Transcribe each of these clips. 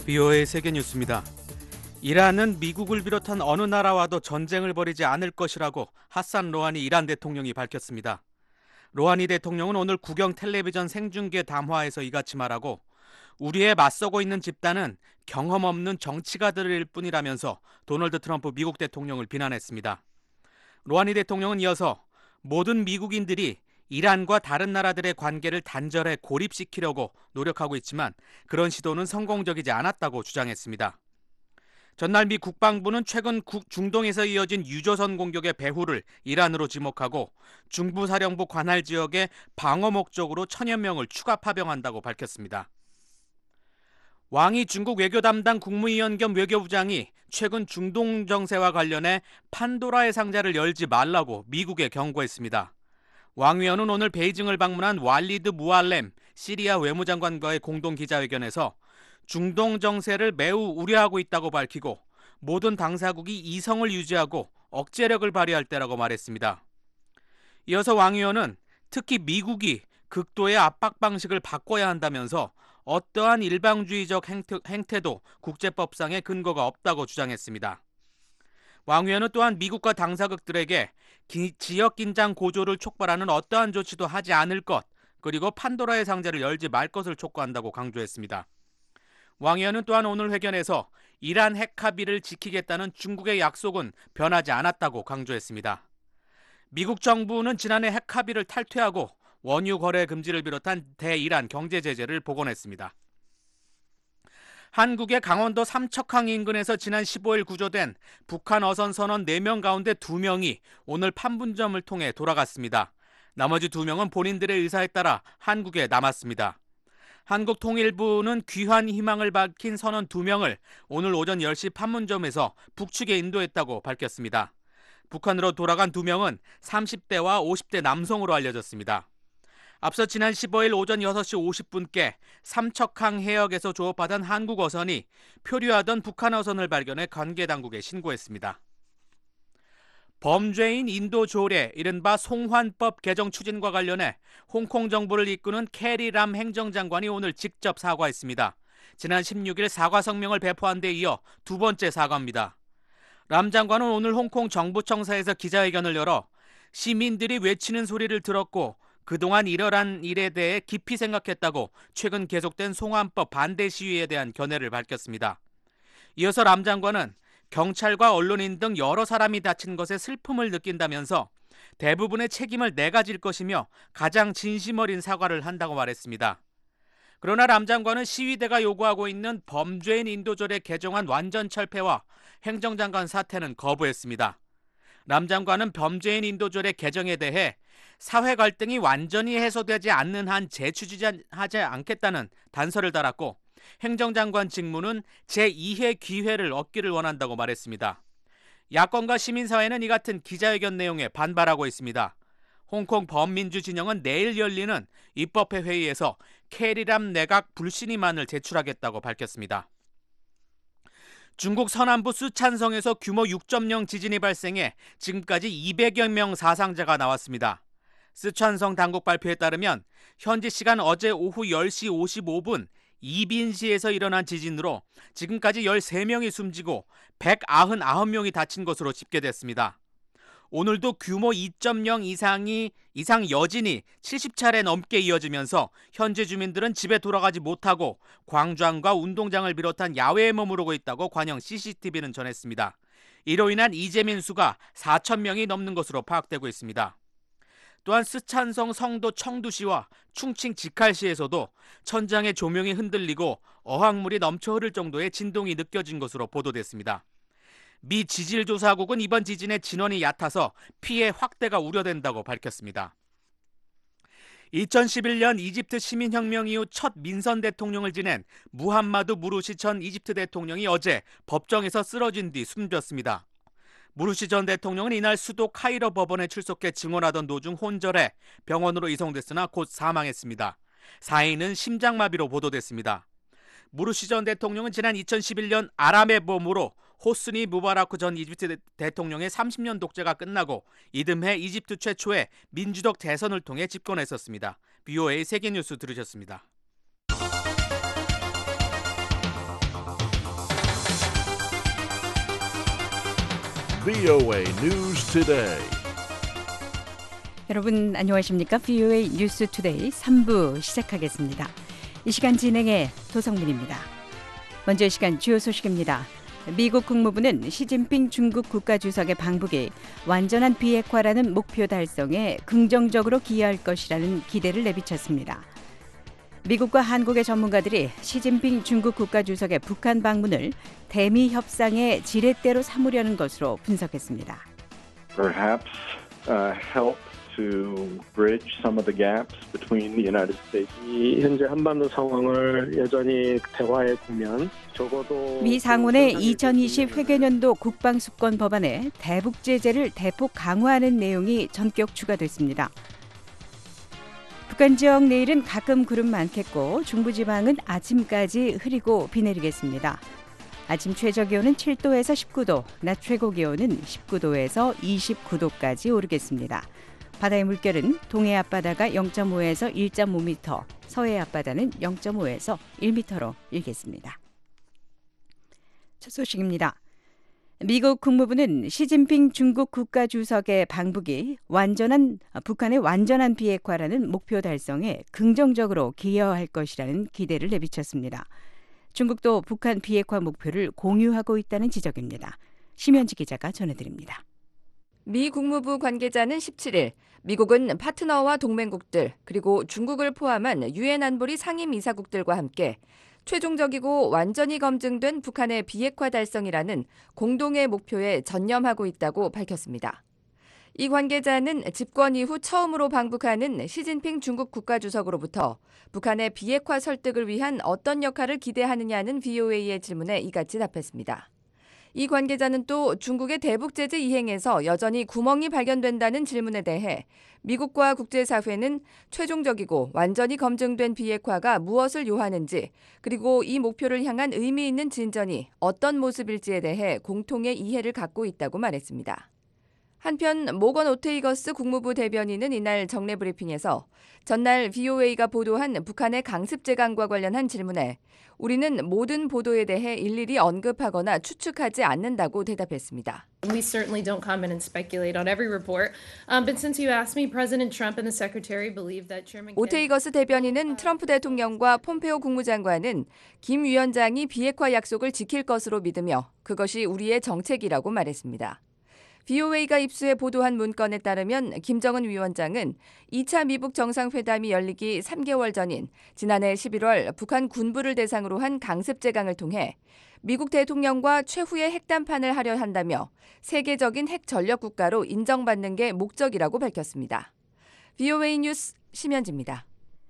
BOA 세계뉴스입니다. 이란은 미국을 비롯한 어느 나라와도 전쟁을 벌이지 않을 것이라고 하산 로하니 이란 대통령이 밝혔습니다. 로하니 대통령은 오늘 국영 텔레비전 생중계 담화에서 이같이 말하고 우리에 맞서고 있는 집단은 경험 없는 정치가들일 뿐이라면서 도널드 트럼프 미국 대통령을 비난했습니다. 로하니 대통령은 이어서 모든 미국인들이 이란과 다른 나라들의 관계를 단절해 고립시키려고 노력하고 있지만 그런 시도는 성공적이지 않았다고 주장했습니다. 전날 미 국방부는 최근 중동에서 이어진 유조선 공격의 배후를 이란으로 지목하고 중부사령부 관할 지역에 방어 목적으로 1000여 명을 추가 파병한다고 밝혔습니다. 왕이 중국 외교 담당 국무위원 겸 외교부장이 최근 중동 정세와 관련해 판도라의 상자를 열지 말라고 미국에 경고했습니다. 왕 위원은 오늘 베이징을 방문한 왈리드 무알렘 시리아 외무장관과의 공동 기자회견에서 중동 정세를 매우 우려하고 있다고 밝히고 모든 당사국이 이성을 유지하고 억제력을 발휘할 때라고 말했습니다. 이어서 왕 위원은 특히 미국이 극도의 압박 방식을 바꿔야 한다면서 어떠한 일방주의적 행태도 국제법상의 근거가 없다고 주장했습니다. 왕 위원은 또한 미국과 당사국들에게 지역 긴장 고조를 촉발하는 어떠한 조치도 하지 않을 것, 그리고 판도라의 상자를 열지 말 것을 촉구한다고 강조했습니다. 왕 위원은 또한 오늘 회견에서 이란 핵 합의를 지키겠다는 중국의 약속은 변하지 않았다고 강조했습니다. 미국 정부는 지난해 핵 합의를 탈퇴하고 원유 거래 금지를 비롯한 대이란 경제 제재를 복원했습니다. 한국의 강원도 삼척항 인근에서 지난 15일 구조된 북한 어선 선원 4명 가운데 2명이 오늘 판문점을 통해 돌아갔습니다. 나머지 2명은 본인들의 의사에 따라 한국에 남았습니다. 한국통일부는 귀환 희망을 밝힌 선원 2명을 오늘 오전 10시 판문점에서 북측에 인도했다고 밝혔습니다. 북한으로 돌아간 2명은 30대와 50대 남성으로 알려졌습니다. 앞서 지난 15일 오전 6시 50분께 삼척항 해역에서 조업하던 한국 어선이 표류하던 북한 어선을 발견해 관계당국에 신고했습니다. 범죄인 인도 조례, 이른바 송환법 개정 추진과 관련해 홍콩 정부를 이끄는 캐리 람 행정장관이 오늘 직접 사과했습니다. 지난 16일 사과 성명을 배포한 데 이어 두 번째 사과입니다. 람 장관은 오늘 홍콩 정부청사에서 기자회견을 열어 시민들이 외치는 소리를 들었고 그동안 일어난 일에 대해 깊이 생각했다고 최근 계속된 송환법 반대 시위에 대한 견해를 밝혔습니다. 이어서 람 장관은 경찰과 언론인 등 여러 사람이 다친 것에 슬픔을 느낀다면서 대부분의 책임을 내가 질 것이며 가장 진심 어린 사과를 한다고 말했습니다. 그러나 람 장관은 시위대가 요구하고 있는 범죄인 인도조례 개정안 완전 철폐와 행정장관 사퇴는 거부했습니다. 람 장관은 범죄인 인도조례 개정에 대해 사회 갈등이 완전히 해소되지 않는 한 재추진하지 않겠다는 단서를 달았고 행정장관 직무는 제2회 기회를 얻기를 원한다고 말했습니다. 야권과 시민사회는 이 같은 기자회견 내용에 반발하고 있습니다. 홍콩 범민주 진영은 내일 열리는 입법회 회의에서 캐리람 내각 불신임안을 제출하겠다고 밝혔습니다. 중국 서남부 쓰촨성에서 규모 6.0 지진이 발생해 지금까지 200여 명 사상자가 나왔습니다. 쓰촨성 당국 발표에 따르면 현지 시간 어제 오후 10시 55분 이빈시에서 일어난 지진으로 지금까지 13명이 숨지고 199명이 다친 것으로 집계됐습니다. 오늘도 규모 2.0 이상 여진이 70차례 넘게 이어지면서 현지 주민들은 집에 돌아가지 못하고 광장과 운동장을 비롯한 야외에 머무르고 있다고 관영 CCTV는 전했습니다. 이로 인한 이재민 수가 4,000명이 넘는 것으로 파악되고 있습니다. 또한 쓰촨성 성도 청두시와 충칭 지칼시에서도 천장의 조명이 흔들리고 어항물이 넘쳐 흐를 정도의 진동이 느껴진 것으로 보도됐습니다. 미 지질조사국은 이번 지진의 진원이 얕아서 피해 확대가 우려된다고 밝혔습니다. 2011년 이집트 시민혁명 이후 첫 민선 대통령을 지낸 무함마드 무르시 전 이집트 대통령이 어제 법정에서 쓰러진 뒤 숨졌습니다. 무르시 전 대통령은 이날 수도 카이로 법원에 출석해 증언하던 도중 혼절해 병원으로 이송됐으나 곧 사망했습니다. 사인은 심장마비로 보도됐습니다. 무르시 전 대통령은 지난 2011년 아람의 봄으로 호스니 무바라크 전 이집트 대통령의 30년 독재가 끝나고 이듬해 이집트 최초의 민주적 대선을 통해 집권했었습니다. BOA 세계뉴스 들으셨습니다. VOA News Today. 여러분 안녕하십니까? VOA 뉴스 투데이 3부 시작하겠습니다. 이 시간 진행의 도성민입니다. 먼저 이 시간 주요 소식입니다. 미국 국무부는 시진핑 중국 국가주석의 방북이 완전한 비핵화라는 목표 달성에 긍정적으로 기여할 것이라는 기대를 내비쳤습니다. 미국과 한국의 전문가들이 시진핑 중국 국가주석의 북한 방문을 대미 협상의 지렛대로 삼으려는 것으로 분석했습니다. Perhaps help to bridge some of the gaps between the United States. 이 현재 한반도 상황을 여전히 대화의 국면, 적어도 미 상원의 2020 회계년도 국방수권 법안에 대북 제재를 대폭 강화하는 내용이 전격 추가됐습니다. 북한 지역 내일은 가끔 구름 많겠고 중부지방은 아침까지 흐리고 비 내리겠습니다. 아침 최저기온은 7도에서 19도, 낮 최고기온은 19도에서 29도까지 오르겠습니다. 바다의 물결은 동해 앞바다가 0.5에서 1.5m, 서해 앞바다는 0.5에서 1m로 일겠습니다. 첫 소식입니다. 미국 국무부는 시진핑 중국 국가주석의 방북이 북한의 완전한 비핵화라는 목표 달성에 긍정적으로 기여할 것이라는 기대를 내비쳤습니다. 중국도 북한 비핵화 목표를 공유하고 있다는 지적입니다. 심현지 기자가 전해드립니다. 미 국무부 관계자는 17일 미국은 파트너와 동맹국들 그리고 중국을 포함한 유엔 안보리 상임이사국들과 함께 최종적이고 완전히 검증된 북한의 비핵화 달성이라는 공동의 목표에 전념하고 있다고 밝혔습니다. 이 관계자는 집권 이후 처음으로 방북하는 시진핑 중국 국가주석으로부터 북한의 비핵화 설득을 위한 어떤 역할을 기대하느냐는 VOA의 질문에 이같이 답했습니다. 이 관계자는 또 중국의 대북 제재 이행에서 여전히 구멍이 발견된다는 질문에 대해 미국과 국제사회는 최종적이고 완전히 검증된 비핵화가 무엇을 요하는지 그리고 이 목표를 향한 의미 있는 진전이 어떤 모습일지에 대해 공통의 이해를 갖고 있다고 말했습니다. 한편 모건 오테이거스 국무부 대변인은 이날 정례 브리핑에서 전날 VOA가 보도한 북한의 강습 재간과 관련한 질문에 우리는 모든 보도에 대해 일일이 언급하거나 추측하지 않는다고 대답했습니다. We certainly don't comment and speculate on every report. But since you asked me, President Trump and the Secretary believe that Chairman 오테이거스 대변인은 트럼프 대통령과 폼페오 국무장관은 김 위원장이 비핵화 약속을 지킬 것으로 믿으며 그것이 우리의 정책이라고 말했습니다. VOA가 입수해 보도한 문건에 따르면 김정은 위원장은 2차 미북 정상회담이 열리기 3개월 전인 지난해 11월 북한 군부를 대상으로 한 강습 재강을 통해 미국 대통령과 최후의 핵담판을 하려 한다며 세계적인 핵 전력 국가로 인정받는 게 목적이라고 밝혔습니다. VOA 뉴스 심현지입니다.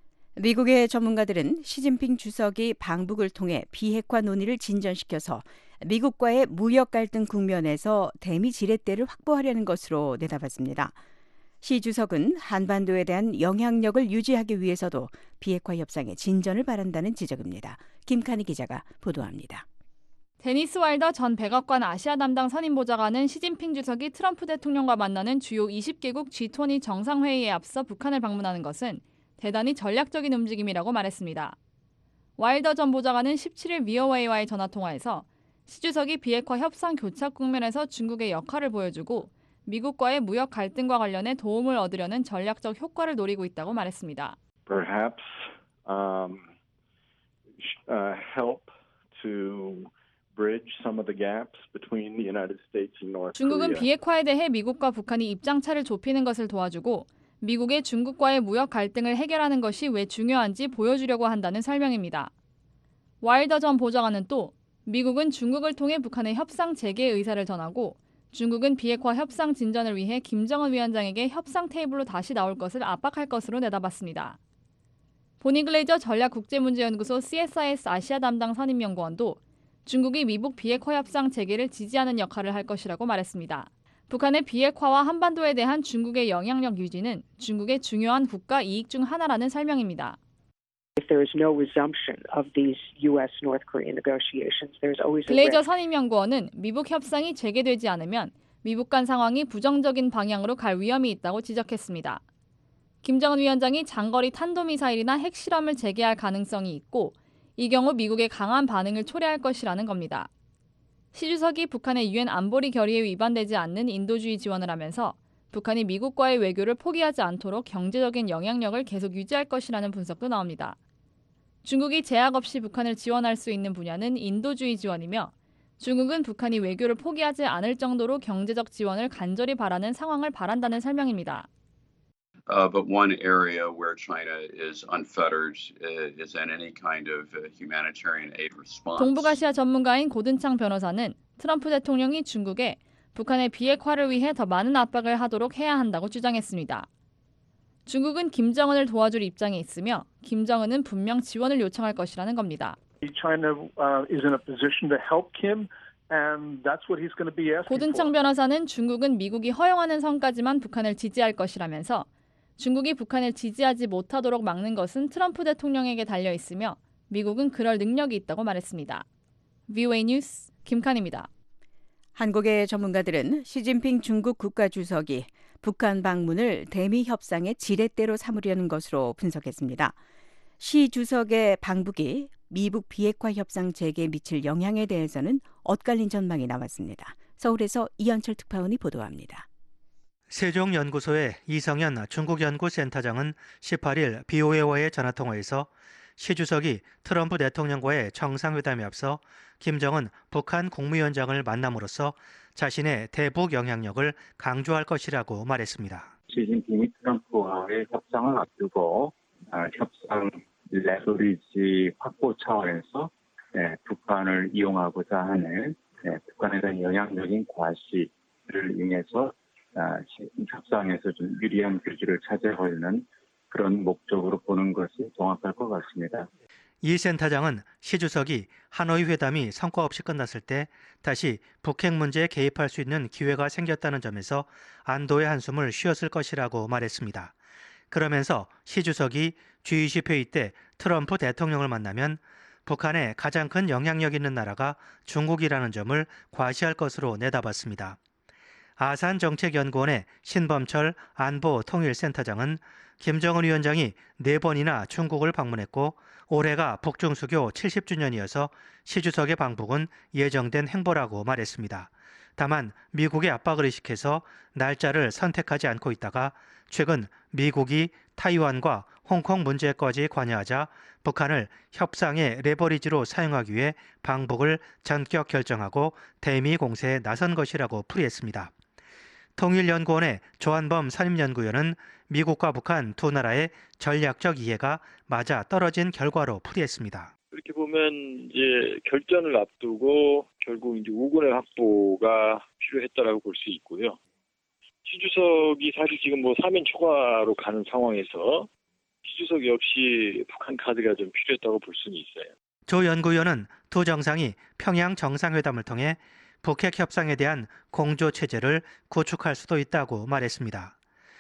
미국의 전문가들은 시진핑 주석이 방북을 통해 비핵화 논의를 진전시켜서 미국과의 무역 갈등 국면에서 대미 지렛대를 확보하려는 것으로 내다봤습니다. 시 주석은 한반도에 대한 영향력을 유지하기 위해서도 비핵화 협상의 진전을 바란다는 지적입니다. 김칸희 기자가 보도합니다. 데니스 와일더 전 백악관 아시아 담당 선임보좌관은 시진핑 주석이 트럼프 대통령과 만나는 주요 20개국 G20 정상회의에 앞서 북한을 방문하는 것은 대단히 전략적인 움직임이라고 말했습니다. 와일더 전 보좌관은 17일 VOA와의 전화통화에서 시 주석이 비핵화 협상 교착 국면에서 중국의 역할을 보여주고 미국과의 무역 갈등과 관련해 도움을 얻으려는 전략적 효과를 노리고 있다고 말했습니다. Perhaps help to bridge some of the gaps between the United States and North 중국은 Korea. 비핵화에 대해 미국과 북한이 입장차를 좁히는 것을 도와주고 미국의 중국과의 무역 갈등을 해결하는 것이 왜 중요한지 보여주려고 한다는 설명입니다. 와일더 전 보좌관은 또 미국은 중국을 통해 북한의 협상 재개 의사를 전하고 중국은 비핵화 협상 진전을 위해 김정은 위원장에게 협상 테이블로 다시 나올 것을 압박할 것으로 내다봤습니다. 보니 글레이저 전략국제문제연구소 CSIS 아시아 담당 선임연구원도 중국이 미북 비핵화 협상 재개를 지지하는 역할을 할 것이라고 말했습니다. 북한의 비핵화와 한반도에 대한 중국의 영향력 유지는 중국의 중요한 국가 이익 중 하나라는 설명입니다. If there is no resumption of these U.S.-North Korean negotiations, there is always a 글레이저 risk. 선임연구원은 미북 협상이 재개되지 않으면 미북 간 상황이 부정적인 방향으로 갈 위험이 있다고 지적했습니다. 김정은 위원장이 장거리 탄도미사일이나 핵실험을 재개할 가능성이 있고 이 경우 미국의 강한 반응을 초래할 것이라는 겁니다. 시 주석이 북한의 유엔 안보리 결의에 위반되지 않는 인도주의 지원을 하면서 북한이 미국과의 외교를 포기하지 않도록 경제적인 영향력을 계속 유지할 것이라는 분석도 나옵니다. 중국이 제약 없이 북한을 지원할 수 있는 분야는 인도주의 지원이며 중국은 북한이 외교를 포기하지 않을 정도로 경제적 지원을 간절히 바라는 상황을 바란다는 설명입니다. But one area where China is unfettered is in any kind of humanitarian aid response. 동북아시아 전문가인 고든창 변호사는 트럼프 대통령이 중국에 북한의 비핵화를 위해 더 많은 압박을 하도록 해야 한다고 주장했습니다. 중국은 김정은을 도와줄 입장에 있으며 김정은은 분명 지원을 요청할 것이라는 겁니다. China is in a position to help Kim, and that's what he's going to be asking for. 고든창 변호사는 중국은 미국이 허용하는 선까지만 북한을 지지할 것이라면서 중국이 북한을 지지하지 못하도록 막는 것은 트럼프 대통령에게 달려 있으며 미국은 그럴 능력이 있다고 말했습니다. VOA 뉴스 김칸입니다. 한국의 전문가들은 시진핑 중국 국가주석이 북한 방문을 대미 협상의 지렛대로 삼으려는 것으로 분석했습니다. 시 주석의 방북이 미북 비핵화 협상 재개에 미칠 영향에 대해서는 엇갈린 전망이 나왔습니다. 서울에서 이현철 특파원이 보도합니다. 세종연구소의 이성현 중국연구센터장은 18일 BOA와의 전화통화에서 시 주석이 트럼프 대통령과의 정상회담에 앞서 김정은 북한 국무위원장을 만남으로써 자신의 대북 영향력을 강조할 것이라고 말했습니다. 시진핑이 트럼프와의 협상을 앞두고 협상 레버리지 확보 차원에서 북한을 이용하고자 하는 북한에 대한 영향력인 과시를 이용해서 협상에서 좀 유리한 교지를 차지하려는 그런 목적으로 보는 것이 정확할 것 같습니다. 이 센터장은 시 주석이 하노이 회담이 성과 없이 끝났을 때 다시 북핵 문제에 개입할 수 있는 기회가 생겼다는 점에서 안도의 한숨을 쉬었을 것이라고 말했습니다. 그러면서 시 주석이 G20 회의 때 트럼프 대통령을 만나면 북한에 가장 큰 영향력 있는 나라가 중국이라는 점을 과시할 것으로 내다봤습니다. 아산정책연구원의 신범철 안보통일센터장은 김정은 위원장이 4번이나 중국을 방문했고 올해가 북중수교 70주년이어서 시 주석의 방북은 예정된 행보라고 말했습니다. 다만 미국의 압박을 의식해서 날짜를 선택하지 않고 있다가 최근 미국이 타이완과 홍콩 문제까지 관여하자 북한을 협상의 레버리지로 사용하기 위해 방북을 전격 결정하고 대미 공세에 나선 것이라고 풀이했습니다. 통일연구원의 조한범 선임연구위원은 미국과 북한 두 나라의 전략적 이해가 맞아 떨어진 결과로 풀이했습니다. 이렇게 보면 이제 결전을 앞두고 결국 이제 우군의 확보가 필요했다라고 볼 수 있고요. 시 주석이 사실 지금 사면 초과로 가는 상황에서 시 주석 역시 북한 카드가 좀 필요했다고 볼 수는 있어요. 조 연구위원은 두 정상이 평양 정상회담을 통해 북핵 협상에 대한 공조 체제를 구축할 수도 있다고 말했습니다.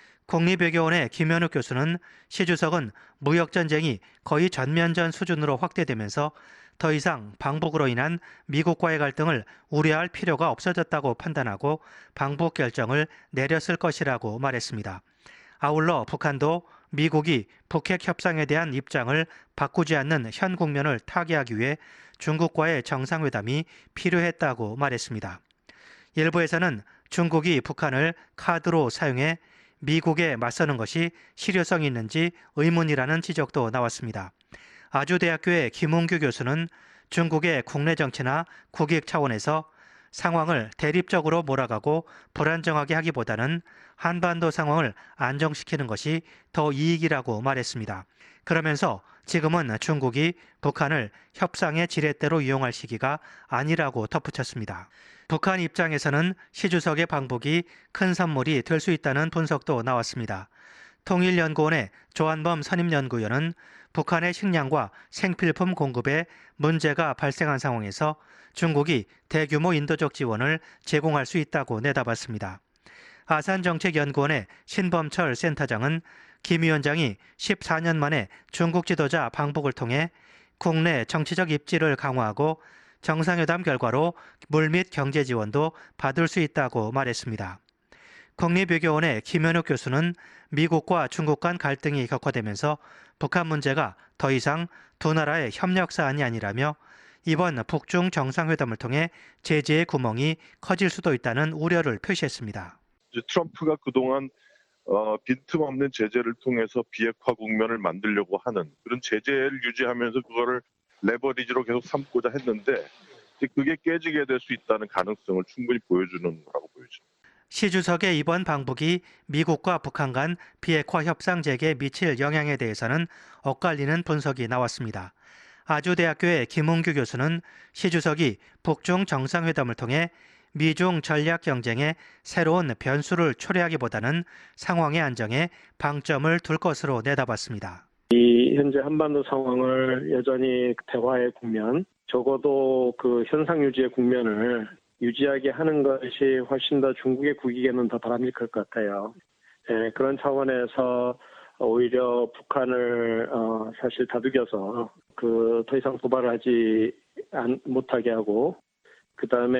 국립외교원의 김현욱 교수는 시 주석은 무역전쟁이 거의 전면전 수준으로 확대되면서 더 이상 방북으로 인한 미국과의 갈등을 우려할 필요가 없어졌다고 판단하고 방북 결정을 내렸을 것이라고 말했습니다. 아울러 북한도 미국이 북핵 협상에 대한 입장을 바꾸지 않는 현 국면을 타개하기 위해 중국과의 정상회담이 필요했다고 말했습니다. 일부에서는 중국이 북한을 카드로 사용해 미국에 맞서는 것이 실효성이 있는지 의문이라는 지적도 나왔습니다. 아주대학교의 김웅규 교수는 중국의 국내 정치나 국익 차원에서 상황을 대립적으로 몰아가고 불안정하게 하기보다는 한반도 상황을 안정시키는 것이 더 이익이라고 말했습니다. 그러면서 지금은 중국이 북한을 협상의 지렛대로 이용할 시기가 아니라고 덧붙였습니다. 북한 입장에서는 시 주석의 방북이 큰 선물이 될 수 있다는 분석도 나왔습니다. 통일연구원의 조한범 선임연구위원은 북한의 식량과 생필품 공급에 문제가 발생한 상황에서 중국이 대규모 인도적 지원을 제공할 수 있다고 내다봤습니다. 아산정책연구원의 신범철 센터장은 김 위원장이 14년 만에 중국 지도자 방북을 통해 국내 정치적 입지를 강화하고 정상회담 결과로 물밑 경제 지원도 받을 수 있다고 말했습니다. 국립외교원의 김현욱 교수는 미국과 중국 간 갈등이 격화되면서 북한 문제가 더 이상 두 나라의 협력 사안이 아니라며 이번 북중 정상회담을 통해 제재의 구멍이 커질 수도 있다는 우려를 표시했습니다. 트럼프가 그동안 빈틈없는 제재를 통해서 비핵화 국면을 만들려고 하는 그런 제재를 유지하면서 그거를 레버리지로 계속 삼고자 했는데 그게 깨지게 될 수 있다는 가능성을 충분히 보여주는 거라고 보여집니다. 시 주석의 이번 방북이 미국과 북한 간 비핵화 협상 재개에 미칠 영향에 대해서는 엇갈리는 분석이 나왔습니다. 아주대학교의 김웅규 교수는 시 주석이 북중 정상회담을 통해 미중 전략 경쟁에 새로운 변수를 초래하기보다는 상황의 안정에 방점을 둘 것으로 내다봤습니다. 이 현재 한반도 상황을 여전히 대화의 국면, 적어도 그 현상 유지의 국면을 유지하게 하는 것이 훨씬 더 중국의 국익에는 더 바람직할 것 같아요. 그런 차원에서 오히려 북한을 사실 다독여서 더 이상 도발을 하지 못하게 하고 그다음에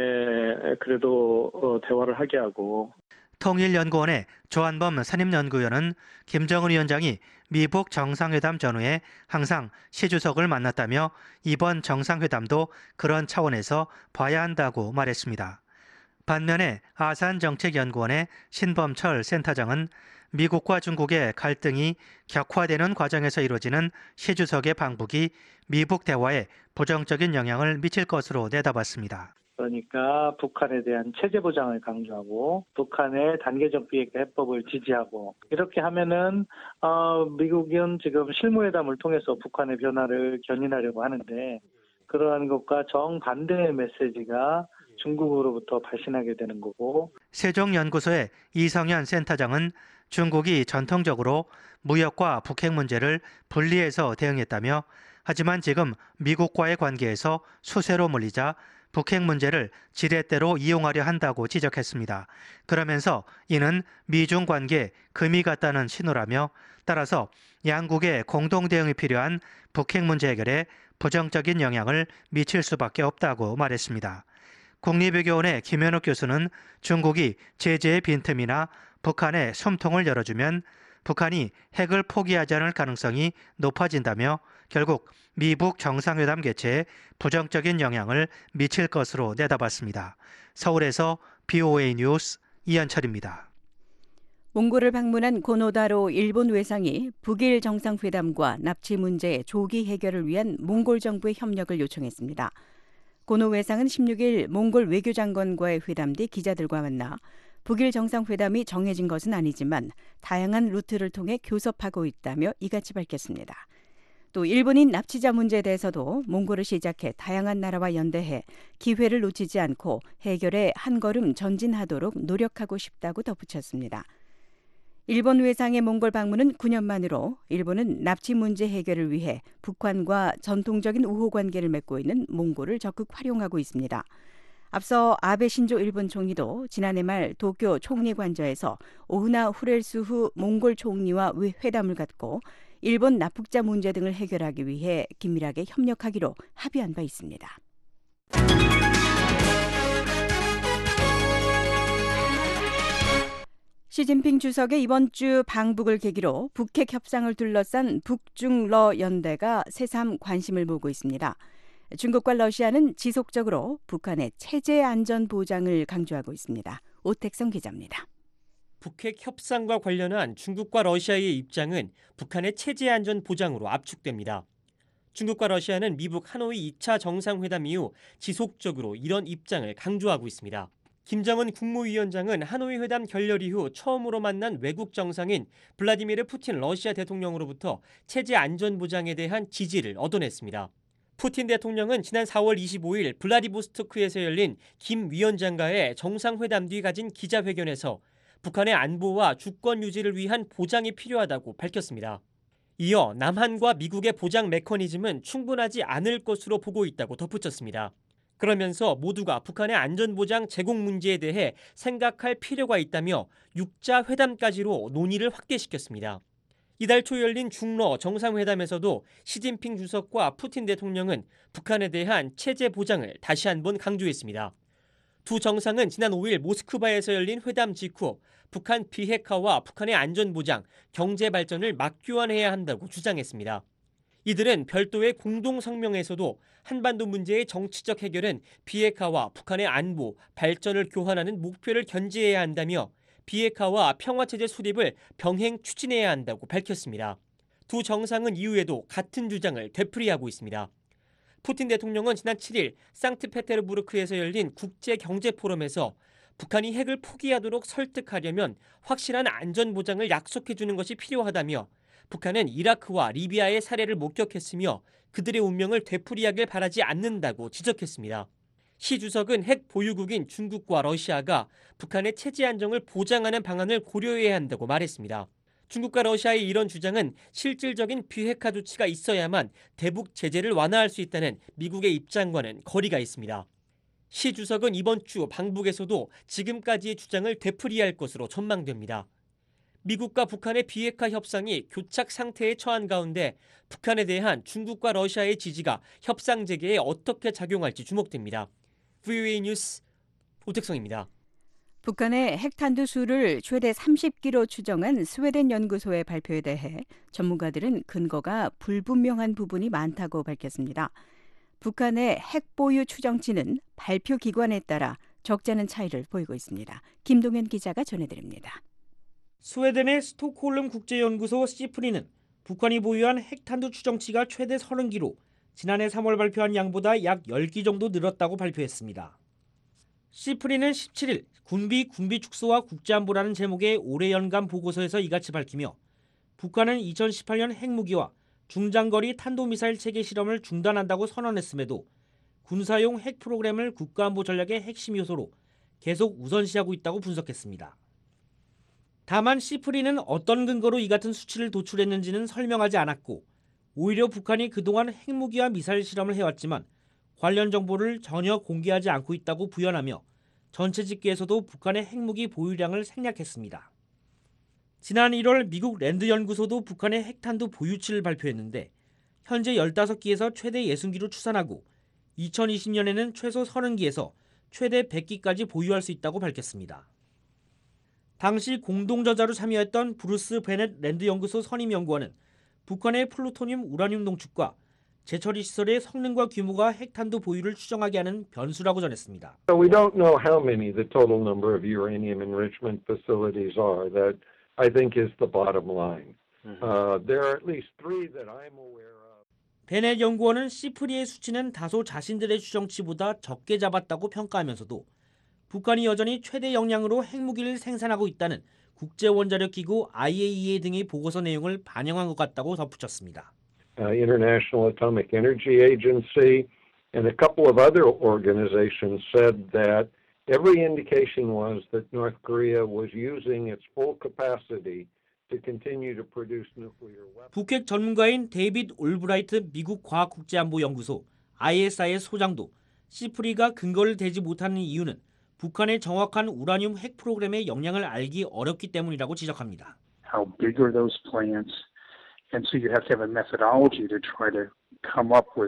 그래도 대화를 하게 하고. 통일연구원의 조한범 산임연구위원은 김정은 위원장이 미북 정상회담 전후에 항상 시 주석을 만났다며 이번 정상회담도 그런 차원에서 봐야 한다고 말했습니다. 반면에 아산정책연구원의 신범철 센터장은 미국과 중국의 갈등이 격화되는 과정에서 이루어지는 시 주석의 방북이 미북 대화에 부정적인 영향을 미칠 것으로 내다봤습니다. 그러니까 북한에 대한 체제 보장을 강조하고 북한의 단계적 비핵화 해법을 지지하고 이렇게 하면은 미국은 지금 실무회담을 통해서 북한의 변화를 견인하려고 하는데 그러한 것과 정반대의 메시지가 중국으로부터 발신하게 되는 거고. 세종연구소의 이성현 센터장은 중국이 전통적으로 무역과 북핵 문제를 분리해서 대응했다며 하지만 지금 미국과의 관계에서 수세로 몰리자 북핵 문제를 지렛대로 이용하려 한다고 지적했습니다. 그러면서 이는 미중 관계에 금이 갔다는 신호라며 따라서 양국의 공동 대응이 필요한 북핵 문제 해결에 부정적인 영향을 미칠 수밖에 없다고 말했습니다. 국립외교원의 김현욱 교수는 중국이 제재의 빈틈이나 북한의 숨통을 열어주면 북한이 핵을 포기하지 않을 가능성이 높아진다며 결국 미북 정상회담 개최에 부정적인 영향을 미칠 것으로 내다봤습니다. 서울에서 BOA 뉴스 이현철입니다. 몽골을 방문한 고노다로 일본 외상이 북일 정상회담과 납치 문제의 조기 해결을 위한 몽골 정부의 협력을 요청했습니다. 고노 외상은 16일 몽골 외교장관과의 회담 뒤 기자들과 만나 북일 정상회담이 정해진 것은 아니지만 다양한 루트를 통해 교섭하고 있다며 이같이 밝혔습니다. 또 일본인 납치자 문제에 대해서도 몽골을 시작해 다양한 나라와 연대해 기회를 놓치지 않고 해결에 한 걸음 전진하도록 노력하고 싶다고 덧붙였습니다. 일본 외상의 몽골 방문은 9년 만으로 일본은 납치 문제 해결을 위해 북한과 전통적인 우호 관계를 맺고 있는 몽골을 적극 활용하고 있습니다. 앞서 아베 신조 일본 총리도 지난해 말 도쿄 총리관저에서 오후나 후렐수후 몽골 총리와 회담을 갖고 일본 납북자 문제 등을 해결하기 위해 긴밀하게 협력하기로 합의한 바 있습니다. 시진핑 주석의 이번 주 방북을 계기로 북핵 협상을 둘러싼 북중러 연대가 새삼 관심을 모으고 있습니다. 중국과 러시아는 지속적으로 북한의 체제 안전 보장을 강조하고 있습니다. 오택성 기자입니다. 북핵 협상과 관련한 중국과 러시아의 입장은 북한의 체제 안전 보장으로 압축됩니다. 중국과 러시아는 미북 하노이 2차 정상회담 이후 지속적으로 이런 입장을 강조하고 있습니다. 김정은 국무위원장은 하노이 회담 결렬 이후 처음으로 만난 외국 정상인 블라디미르 푸틴 러시아 대통령으로부터 체제 안전 보장에 대한 지지를 얻어냈습니다. 푸틴 대통령은 지난 4월 25일 블라디보스토크에서 열린 김 위원장과의 정상회담 뒤 가진 기자회견에서 북한의 안보와 주권 유지를 위한 보장이 필요하다고 밝혔습니다. 이어 남한과 미국의 보장 메커니즘은 충분하지 않을 것으로 보고 있다고 덧붙였습니다. 그러면서 모두가 북한의 안전보장 제공 문제에 대해 생각할 필요가 있다며 6자 회담까지로 논의를 확대시켰습니다. 이달 초 열린 중러 정상회담에서도 시진핑 주석과 푸틴 대통령은 북한에 대한 체제 보장을 다시 한번 강조했습니다. 두 정상은 지난 5일 모스크바에서 열린 회담 직후 북한 비핵화와 북한의 안전보장, 경제 발전을 맞교환해야 한다고 주장했습니다. 이들은 별도의 공동 성명에서도 한반도 문제의 정치적 해결은 비핵화와 북한의 안보, 발전을 교환하는 목표를 견지해야 한다며 비핵화와 평화체제 수립을 병행 추진해야 한다고 밝혔습니다. 두 정상은 이후에도 같은 주장을 되풀이하고 있습니다. 푸틴 대통령은 지난 7일 상트페테르부르크에서 열린 국제경제포럼에서 북한이 핵을 포기하도록 설득하려면 확실한 안전보장을 약속해주는 것이 필요하다며 북한은 이라크와 리비아의 사례를 목격했으며 그들의 운명을 되풀이하길 바라지 않는다고 지적했습니다. 시 주석은 핵 보유국인 중국과 러시아가 북한의 체제 안정을 보장하는 방안을 고려해야 한다고 말했습니다. 중국과 러시아의 이런 주장은 실질적인 비핵화 조치가 있어야만 대북 제재를 완화할 수 있다는 미국의 입장과는 거리가 있습니다. 시 주석은 이번 주 방북에서도 지금까지의 주장을 되풀이할 것으로 전망됩니다. 미국과 북한의 비핵화 협상이 교착 상태에 처한 가운데 북한에 대한 중국과 러시아의 지지가 협상 재개에 어떻게 작용할지 주목됩니다. VOA 뉴스 오택성입니다. 북한의 핵탄두 수를 최대 30기로 추정한 스웨덴 연구소의 발표에 대해 전문가들은 근거가 불분명한 부분이 많다고 밝혔습니다. 북한의 핵 보유 추정치는 발표 기관에 따라 적지 않은 차이를 보이고 있습니다. 김동현 기자가 전해드립니다. 스웨덴의 스톡홀름 국제연구소 시프리는 북한이 보유한 핵탄두 추정치가 최대 30기로 지난해 3월 발표한 양보다 약 10기 정도 늘었다고 발표했습니다. 시프리는 17일 군비 축소와 국제안보라는 제목의 올해 연간 보고서에서 이같이 밝히며 북한은 2018년 핵무기와 중장거리 탄도미사일 체계 실험을 중단한다고 선언했음에도 군사용 핵 프로그램을 국가안보 전략의 핵심 요소로 계속 우선시하고 있다고 분석했습니다. 다만 시프리는 어떤 근거로 이 같은 수치를 도출했는지는 설명하지 않았고 오히려 북한이 그동안 핵무기와 미사일 실험을 해왔지만 관련 정보를 전혀 공개하지 않고 있다고 부연하며 전체 집계에서도 북한의 핵무기 보유량을 생략했습니다. 지난 1월 미국 랜드 연구소도 북한의 핵탄두 보유치를 발표했는데 현재 15기에서 최대 60기로 추산하고 2020년에는 최소 30기에서 최대 100기까지 보유할 수 있다고 밝혔습니다. 당시 공동저자로 참여했던 브루스 베넷 랜드 연구소 선임 연구원은 북한의 플루토늄 우라늄 농축과 재처리 시설의 성능과 규모가 핵탄두 보유를 추정하게 하는 변수라고 전했습니다. We don't know how many the total number of uranium enrichment facilities are. That I think is the bottom line. There are at least 3 that I'm aware of. 베넷 연구원은 시프리의 수치는 다소 자신들의 추정치보다 적게 잡았다고 평가하면서도 북한이 여전히 최대 역량으로 핵무기를 생산하고 있다는 국제원자력기구 IAEA 등의 보고서 내용을 반영한 것 같다고 덧붙였습니다. International Atomic Energy Agency and a couple of other organizations said that every indication was that North Korea was using its full capacity to continue to produce nuclear weapons. 북핵 전문가인 데이빗 올브라이트 미국 과학국제안보연구소 ISI의 소장도 시프리가 근거를 대지 못하는 이유는 북한의 정확한 우라늄 핵 프로그램의 역량을 알기 어렵기 때문이라고 지적합니다. How big are those plants? And so you have to have a methodology to try to come up with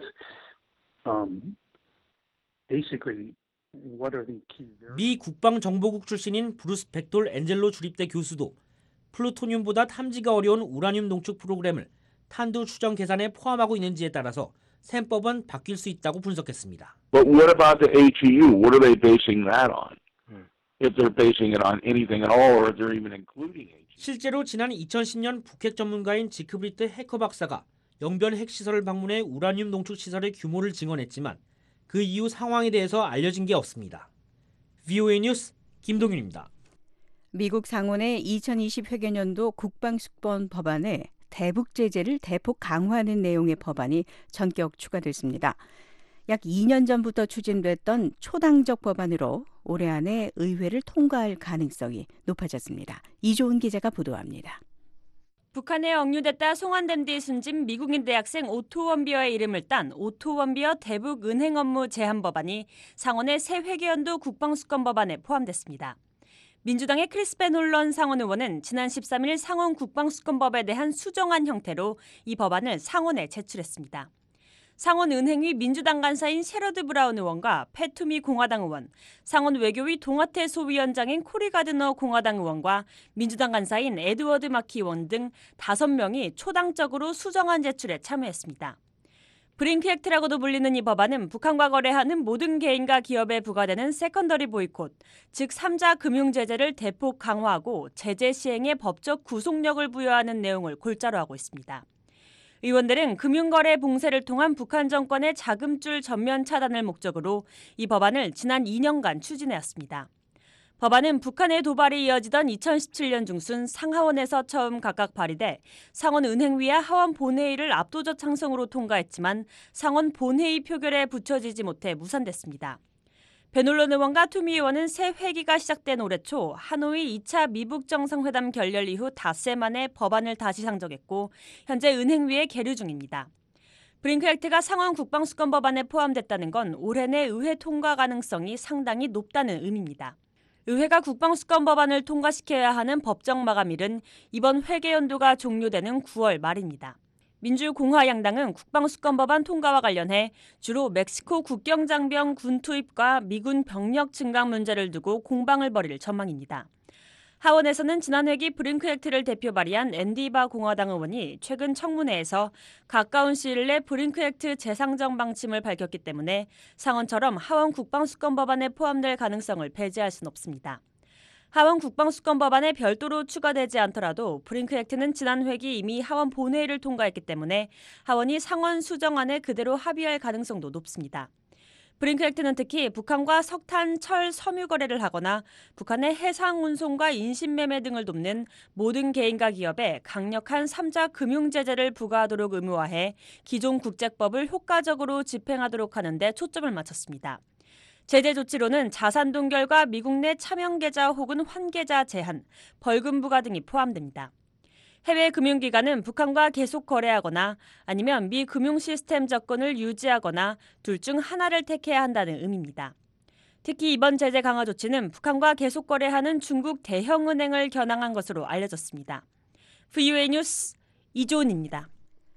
basically what are the key variables. 미 국방정보국 출신인 브루스 백돌 엔젤로 주립대 교수도 플루토늄보다 탐지가 어려운 우라늄 농축 프로그램을 탄두 추정 계산에 포함하고 있는지에 따라서 셈법은 바뀔 수 있다고 분석했습니다. But what about the HEU? What are they basing that on? If they're basing it on anything at all, or if they're even including HEU? 실제로 지난 2010년 북핵 전문가인 지크브리트 해커 박사가 영변 핵시설을 방문해 우라늄 농축 시설의 규모를 증언했지만 그 이후 상황에 대해서 알려진 게 없습니다. VOA 뉴스 김동윤입니다. 미국 상원의 2020 회계년도 국방수권 법안에 대북 제재를 대폭 강화하는 내용의 법안이 전격 추가됐습니다. 약 2년 전부터 추진됐던 초당적 법안으로 올해 안에 의회를 통과할 가능성이 높아졌습니다. 이조은 기자가 보도합니다. 북한에 억류됐다 송환된 뒤 숨진 미국인 대학생 오토 원비어의 이름을 딴 오토 원비어 대북 은행 업무 제한 법안이 상원의 새 회계연도 국방수권 법안에 포함됐습니다. 민주당의 크리스펜 홀런 상원 의원은 지난 13일 상원 국방수권법에 대한 수정안 형태로 이 법안을 상원에 제출했습니다. 상원은행위 민주당 간사인 셰러드 브라운 의원과 패투미 공화당 의원, 상원 외교위 동아태 소위원장인 코리 가드너 공화당 의원과 민주당 간사인 에드워드 마키 의원 등 5명이 초당적으로 수정안 제출에 참여했습니다. 브링크 액트라고도 불리는 이 법안은 북한과 거래하는 모든 개인과 기업에 부과되는 세컨더리 보이콧, 즉 3자 금융 제재를 대폭 강화하고 제재 시행에 법적 구속력을 부여하는 내용을 골자로 하고 있습니다. 의원들은 금융거래 봉쇄를 통한 북한 정권의 자금줄 전면 차단을 목적으로 이 법안을 지난 2년간 추진해왔습니다. 법안은 북한의 도발이 이어지던 2017년 중순 상하원에서 처음 각각 발의돼 상원 은행위와 하원 본회의를 압도적 찬성으로 통과했지만 상원 본회의 표결에 붙여지지 못해 무산됐습니다. 베놀런 의원과 투미 의원은 새 회기가 시작된 올해 초 하노이 2차 미북 정상회담 결렬 이후 닷새 만에 법안을 다시 상정했고 현재 은행위에 계류 중입니다. 브링크 액트가 상원 국방수권 법안에 포함됐다는 건 올해 내 의회 통과 가능성이 상당히 높다는 의미입니다. 의회가 국방수권 법안을 통과시켜야 하는 법정 마감일은 이번 회계 연도가 종료되는 9월 말입니다. 민주공화 양당은 국방수권 법안 통과와 관련해 주로 멕시코 국경장병 군 투입과 미군 병력 증강 문제를 두고 공방을 벌일 전망입니다. 하원에서는 지난 회기 브링크 액트를 대표 발의한 앤디 바 공화당 의원이 최근 청문회에서 가까운 시일 내 브링크 액트 재상정 방침을 밝혔기 때문에 상원처럼 하원 국방수권 법안에 포함될 가능성을 배제할 순 없습니다. 하원 국방수권 법안에 별도로 추가되지 않더라도 브링크 액트는 지난 회기 이미 하원 본회의를 통과했기 때문에 하원이 상원 수정안에 그대로 합의할 가능성도 높습니다. 브링크 액트는 특히 북한과 석탄, 철, 섬유 거래를 하거나 북한의 해상 운송과 인신매매 등을 돕는 모든 개인과 기업에 강력한 3자 금융 제재를 부과하도록 의무화해 기존 국제법을 효과적으로 집행하도록 하는 데 초점을 맞췄습니다. 제재 조치로는 자산 동결과 미국 내 차명 계좌 혹은 환계자 제한, 벌금 부과 등이 포함됩니다. 해외 금융기관은 북한과 계속 거래하거나 아니면 미 금융 시스템 접근을 유지하거나 둘 중 하나를 택해야 한다는 의미입니다. 특히 이번 제재 강화 조치는 북한과 계속 거래하는 중국 대형은행을 겨냥한 것으로 알려졌습니다. VOA 뉴스 이조은입니다.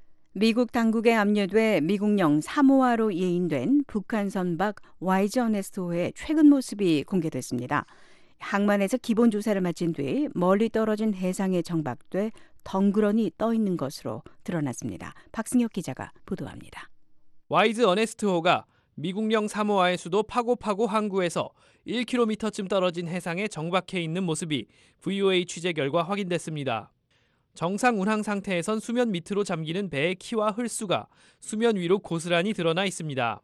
미국 당국에 압류돼 미국령 사모아로 예인된 북한 선박 와이즈 어네스트호의 최근 모습이 공개됐습니다. 항만에서 기본 조사를 마친 뒤 멀리 떨어진 해상에 정박돼 덩그러니 떠 있는 것으로 드러났습니다. 박승혁 기자가 보도합니다. 와이즈 어네스트호가 미국령 사모아의 수도 파고파고 항구에서 1km쯤 떨어진 해상에 정박해 있는 모습이 VOA 취재 결과 확인됐습니다. 정상 운항 상태에선 수면 밑으로 잠기는 배의 키와 홀수가 수면 위로 고스란히 드러나 있습니다.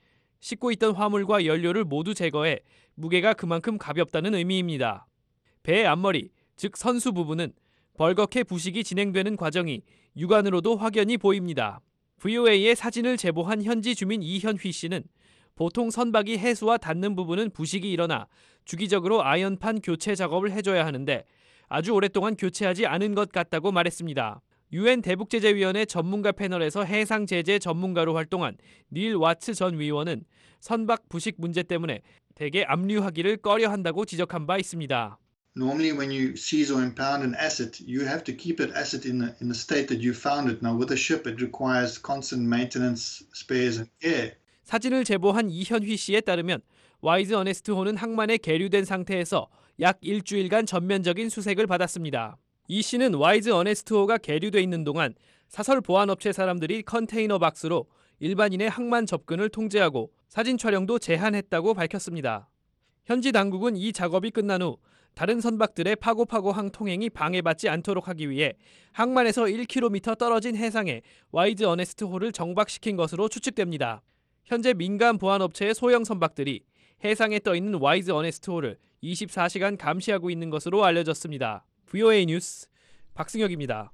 싣고 있던 화물과 연료를 모두 제거해 무게가 그만큼 가볍다는 의미입니다. 배의 앞머리, 즉 선수 부분은 벌겋게 부식이 진행되는 과정이 육안으로도 확연히 보입니다. VOA의 사진을 제보한 현지 주민 이현휘 씨는 보통 선박이 해수와 닿는 부분은 부식이 일어나 주기적으로 아연판 교체 작업을 해줘야 하는데 아주 오랫동안 교체하지 않은 것 같다고 말했습니다. UN 대북제재위원회 전문가 패널에서 해상 제재 전문가로 활동한 닐 와츠 전 위원은 선박 부식 문제 때문에 대개 압류하기를 꺼려한다고 지적한 바 있습니다. Normally, when you seize or impound an asset, you have to keep that asset in the state that you found it. Now, with a ship, it requires constant maintenance, spares, and care. 사진을 제보한 이현휘 씨에 따르면 와이즈 어네스트호는 항만에 계류된 상태에서 약 일주일간 전면적인 수색을 받았습니다. 이 씨는 와이즈 어네스트호가 계류돼 있는 동안 사설 보안업체 사람들이 컨테이너 박스로 일반인의 항만 접근을 통제하고 사진 촬영도 제한했다고 밝혔습니다. 현지 당국은 이 작업이 끝난 후 다른 선박들의 파고파고항 통행이 방해받지 않도록 하기 위해 항만에서 1km 떨어진 해상에 와이즈 어네스트호를 정박시킨 것으로 추측됩니다. 현재 민간 보안업체의 소형 선박들이 해상에 떠있는 와이즈 어네스트호를 24시간 감시하고 있는 것으로 알려졌습니다. VOA 뉴스 박승혁입니다.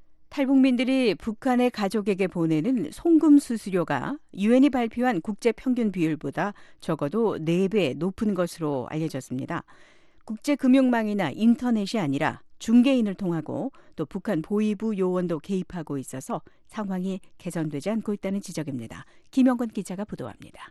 탈북민들이 북한의 가족에게 보내는 송금 수수료가 유엔이 발표한 국제 평균 비율보다 적어도 4배 높은 것으로 알려졌습니다. 국제금융망이나 인터넷이 아니라 중개인을 통하고 또 북한 보위부 요원도 개입하고 있어서 상황이 개선되지 않고 있다는 지적입니다. 김영건 기자가 보도합니다.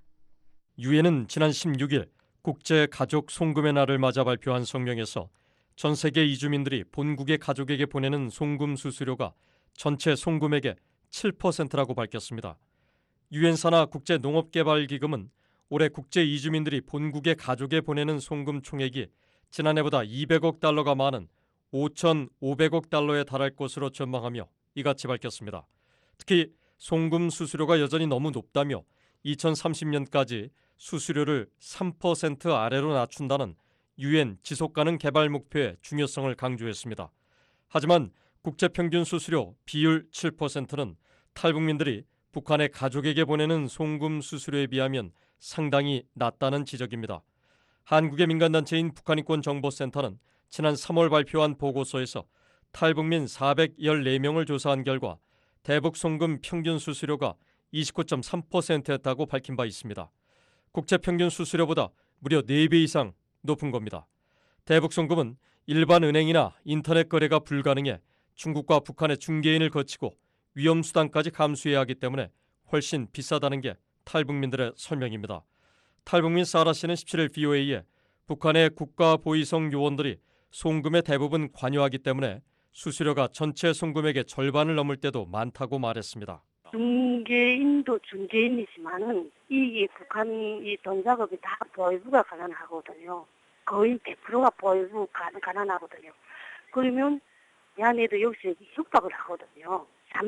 유엔은 지난 16일 국제가족 송금의 날을 맞아 발표한 성명에서 전 세계 이주민들이 본국의 가족에게 보내는 송금 수수료가 전체 송금액의 7%라고 밝혔습니다. 유엔사나 국제농업개발기금은 올해 국제 이주민들이 본국의 가족에 보내는 송금 총액이 지난해보다 200억 달러가 많은 5,500억 달러에 달할 것으로 전망하며 이같이 밝혔습니다. 특히 송금 수수료가 여전히 너무 높다며 2030년까지 수수료를 3% 아래로 낮춘다는 유엔 지속가능 개발 목표의 중요성을 강조했습니다. 하지만 국제평균 수수료 비율 7%는 탈북민들이 북한의 가족에게 보내는 송금 수수료에 비하면 상당히 낮다는 지적입니다. 한국의 민간단체인 북한인권정보센터는 지난 3월 발표한 보고서에서 탈북민 414명을 조사한 결과 대북 송금 평균 수수료가 29.3%였다고 밝힌 바 있습니다. 국제평균 수수료보다 무려 4배 이상 높은 겁니다. 대북 송금은 일반 은행이나 인터넷 거래가 불가능해 중국과 북한의 중개인을 거치고 위험수단까지 감수해야 하기 때문에 훨씬 비싸다는 게 탈북민들의 설명입니다. 탈북민 사라 씨는 17일 VOA에 북한의 국가보위성 요원들이 송금에 대부분 관여하기 때문에 수수료가 전체 송금액의 절반을 넘을 때도 많다고 말했습니다. 중개인도 중개인이지만은 이 북한이 돈 작업이 다 보이부가 가난하거든요. 거의 100%가 보이부 가난하거든요. 그러면 야네도 역시 협박을 하거든요.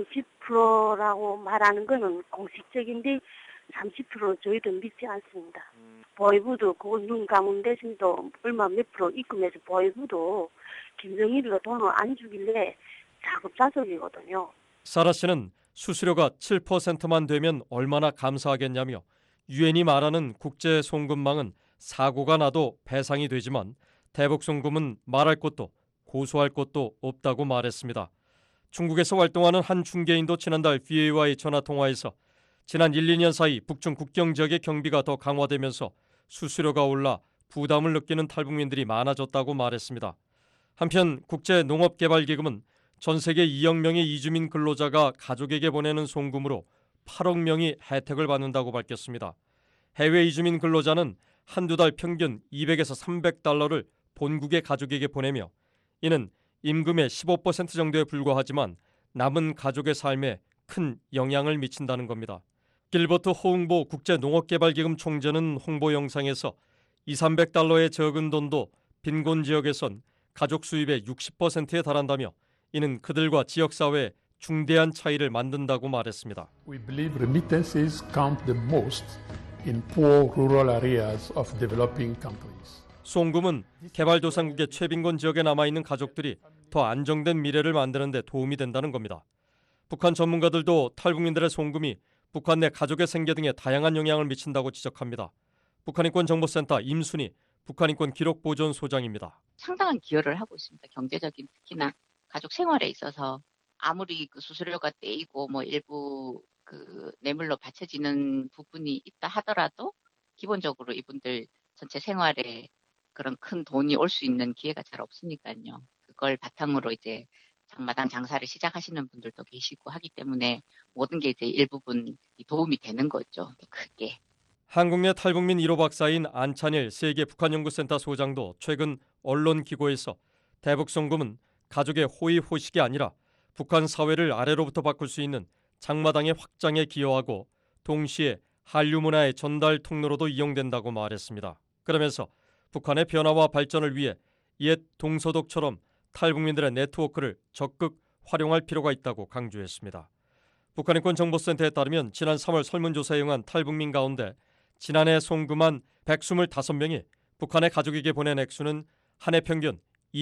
30%라고 말하는 거는 공식적인데 30% 저희도 믿지 않습니다. 보이부도 그걸 눈 감은 대신도 얼마 몇 프로 입금해서 보이부도 김정일이가 돈을 안 주길래 자급자족이거든요. 사라 씨는 수수료가 7%만 되면 얼마나 감사하겠냐며 유엔이 말하는 국제 송금망은 사고가 나도 배상이 되지만 대북 송금은 말할 것도 고소할 것도 없다고 말했습니다. 중국에서 활동하는 한 중개인도 지난달 VOA와의 전화통화에서 지난 1, 2년 사이 북중 국경 지역의 경비가 더 강화되면서 수수료가 올라 부담을 느끼는 탈북민들이 많아졌다고 말했습니다. 한편 국제농업개발기금은 전 세계 2억 명의 이주민 근로자가 가족에게 보내는 송금으로 8억 명이 혜택을 받는다고 밝혔습니다. 해외 이주민 근로자는 한두 달 평균 200에서 300달러를 본국의 가족에게 보내며 이는 임금의 15% 정도에 불과하지만 남은 가족의 삶에 큰 영향을 미친다는 겁니다. 길버트 호응보 국제농업개발기금 총재는 홍보 영상에서 200~300달러의 적은 돈도 빈곤 지역에선 가족 수입의 60%에 달한다며 이는 그들과 지역사회에 중대한 차이를 만든다고 말했습니다. We believe remittances count the most in poor rural areas of developing countries. 송금은 개발도상국의 최빈곤 지역에 남아있는 가족들이 더 안정된 미래를 만드는 데 도움이 된다는 겁니다. 북한 전문가들도 탈북민들의 송금이 북한 내 가족의 생계 등에 다양한 영향을 미친다고 지적합니다. 북한인권정보센터 임순희 북한인권기록보존소장입니다. 상당한 기여를 하고 있습니다. 경제적인 특히나 가족 생활에 있어서 아무리 그 수수료가 떼이고 뭐 일부 그 뇌물로 받쳐지는 부분이 있다 하더라도 기본적으로 이분들 전체 생활에 그런 큰 돈이 올 수 있는 기회가 잘 없으니까요. 그걸 바탕으로 이제 장마당 장사를 시작하시는 분들도 계시고 하기 때문에 모든 게 이제 일부분 도움이 되는 거죠. 크게. 한국 내 탈북민 1호 박사인 안찬일 세계 북한연구센터 소장도 최근 언론기고에서 대북 송금은 가족의 호의호식이 아니라 북한 사회를 아래로부터 바꿀 수 있는 장마당의 확장에 기여하고 동시에 한류 문화의 전달 통로로도 이용된다고 말했습니다. 그러면서 북한의 변화와 발전을 위해 옛 동서독처럼 탈북민들의 네트워크를 적극 활용할 필요가 있다고 강조했습니다. 북한인권정보센터에 따르면 지난 3월 설문조사에 응한 탈북민 가운데 지난해 송금한 125명이 북한의 가족에게 보낸 액수는 한 해 평균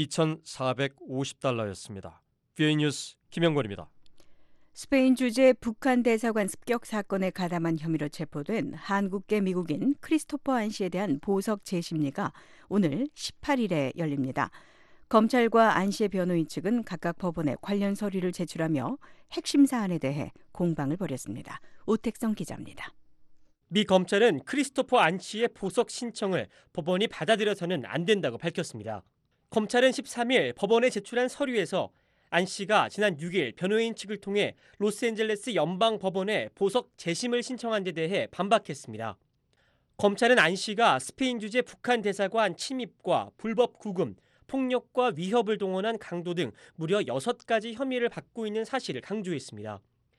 2,450달러였습니다. VOA 뉴스 김영권입니다. 스페인 주재 북한 대사관 습격 사건에 가담한 혐의로 체포된 한국계 미국인 크리스토퍼 안 씨에 대한 보석 재심리가 오늘 18일에 열립니다. 검찰과 안 씨의 변호인 측은 각각 법원에 관련 서류를 제출하며 핵심 사안에 대해 공방을 벌였습니다. 오택성 기자입니다. 미 검찰은 크리스토퍼 안 씨의 보석 신청을 법원이 받아들여서는 안 된다고 밝혔습니다. 검찰은 13일 법원에 제출한 서류에서 안 씨가 지난 6일 변호인 측을 통해 로스앤젤레스 연방법원에 보석 재심을 신청한 데 대해 반박했습니다. 검찰은 안 씨가 스페인 주재 북한 대사관 침입과 불법 구금, 폭력과 위협을 동원한 강도 등 무려 6가지 혐의를 받고 있는 사실을 강조했습니다.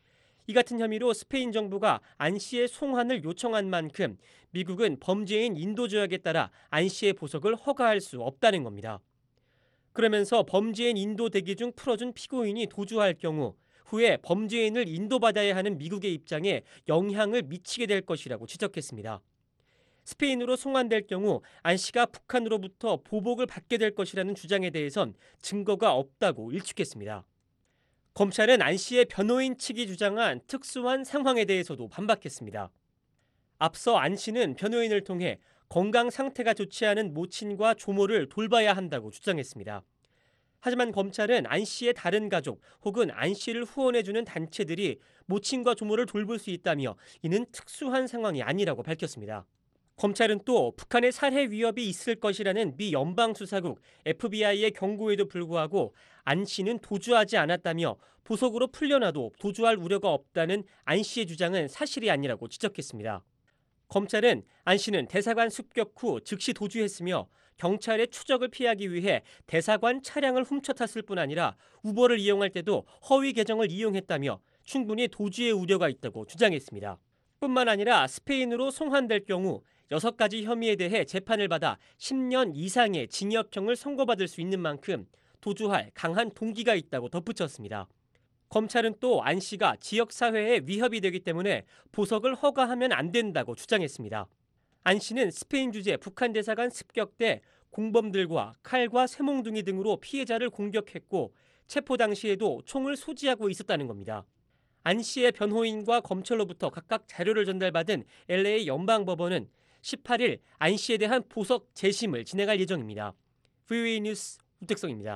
이 같은 혐의로 스페인 정부가 안 씨의 송환을 요청한 만큼 미국은 범죄인 인도 조약에 따라 안 씨의 보석을 허가할 수 없다는 겁니다. 그러면서 범죄인 인도 대기 중 풀어준 피고인이 도주할 경우 후에 범죄인을 인도받아야 하는 미국의 입장에 영향을 미치게 될 것이라고 지적했습니다. 스페인으로 송환될 경우 안 씨가 북한으로부터 보복을 받게 될 것이라는 주장에 대해선 증거가 없다고 일축했습니다. 검찰은 안 씨의 변호인 측이 주장한 특수한 상황에 대해서도 반박했습니다. 앞서 안 씨는 변호인을 통해 건강 상태가 좋지 않은 모친과 조모를 돌봐야 한다고 주장했습니다. 하지만 검찰은 안 씨의 다른 가족 혹은 안 씨를 후원해주는 단체들이 모친과 조모를 돌볼 수 있다며 이는 특수한 상황이 아니라고 밝혔습니다. 검찰은 또 북한의 살해 위협이 있을 것이라는 미 연방수사국 FBI의 경고에도 불구하고 안 씨는 도주하지 않았다며 보석으로 풀려나도 도주할 우려가 없다는 안 씨의 주장은 사실이 아니라고 지적했습니다. 검찰은 안 씨는 대사관 습격 후 즉시 도주했으며 경찰의 추적을 피하기 위해 대사관 차량을 훔쳐 탔을 뿐 아니라 우버를 이용할 때도 허위 계정을 이용했다며 충분히 도주의 우려가 있다고 주장했습니다. 뿐만 아니라 스페인으로 송환될 경우 6가지 혐의에 대해 재판을 받아 10년 이상의 징역형을 선고받을 수 있는 만큼 도주할 강한 동기가 있다고 덧붙였습니다. 검찰은 또 안 씨가 지역사회에 위협이 되기 때문에 보석을 허가하면 안 된다고 주장했습니다. 안 씨는 스페인 주재 북한 대사관 습격 때 공범들과 칼과 쇠몽둥이 등으로 피해자를 공격했고 체포 당시에도 총을 소지하고 있었다는 겁니다. 안 씨의 변호인과 검찰로부터 각각 자료를 전달받은 LA 연방법원은 18일 안 씨에 대한 보석 재심을 진행할 예정입니다. VOA 뉴스 우택성입니다.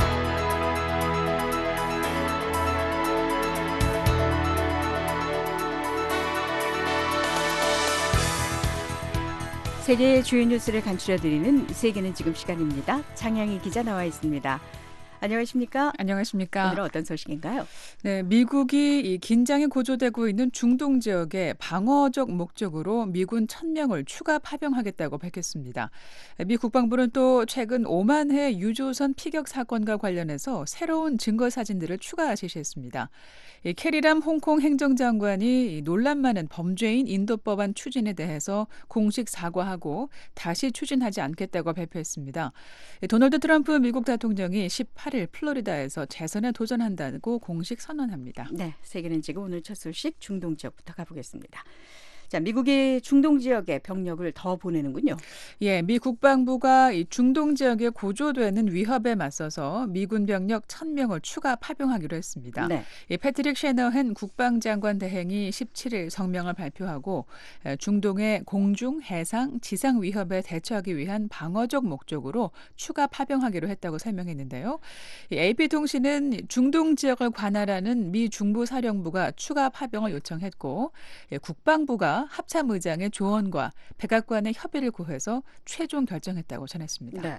세계의 주요 뉴스를 간추려드리는 세계는 지금 시간입니다. 장양희 기자 나와 있습니다. 안녕하십니까? 안녕하십니까? 오늘은 어떤 소식인가요? 네, 미국이 이 긴장이 고조되고 있는 중동 지역에 방어적 목적으로 미군 1,000명을 추가 파병하겠다고 밝혔습니다. 미 국방부는 또 최근 오만해 유조선 피격 사건과 관련해서 새로운 증거 사진들을 추가 제시했습니다. 캐리람 홍콩 행정장관이 논란 많은 범죄인 인도법안 추진에 대해서 공식 사과하고 다시 추진하지 않겠다고 발표했습니다. 도널드 트럼프 미국 대통령이 18일 플로리다에서 재선에 도전한다고 공식 선언합니다. 네, 세계는 지금 오늘 첫 소식 중동 지역부터 가보겠습니다. 자, 미국이 중동 지역에 병력을 더 보내는군요. 예, 미 국방부가 이 중동 지역에 고조되는 위협에 맞서서 미군 병력 1,000명을 추가 파병하기로 했습니다. 네. 이 패트릭 셰너헨 국방장관 대행이 17일 성명을 발표하고 중동의 공중, 해상, 지상 위협에 대처하기 위한 방어적 목적으로 추가 파병하기로 했다고 설명했는데요. 이 AP통신은 중동 지역을 관할하는 미 중부사령부가 추가 파병을 요청했고 국방부가 합참의장의 조언과 백악관의 협의를 구해서 최종 결정했다고 전했습니다. 네.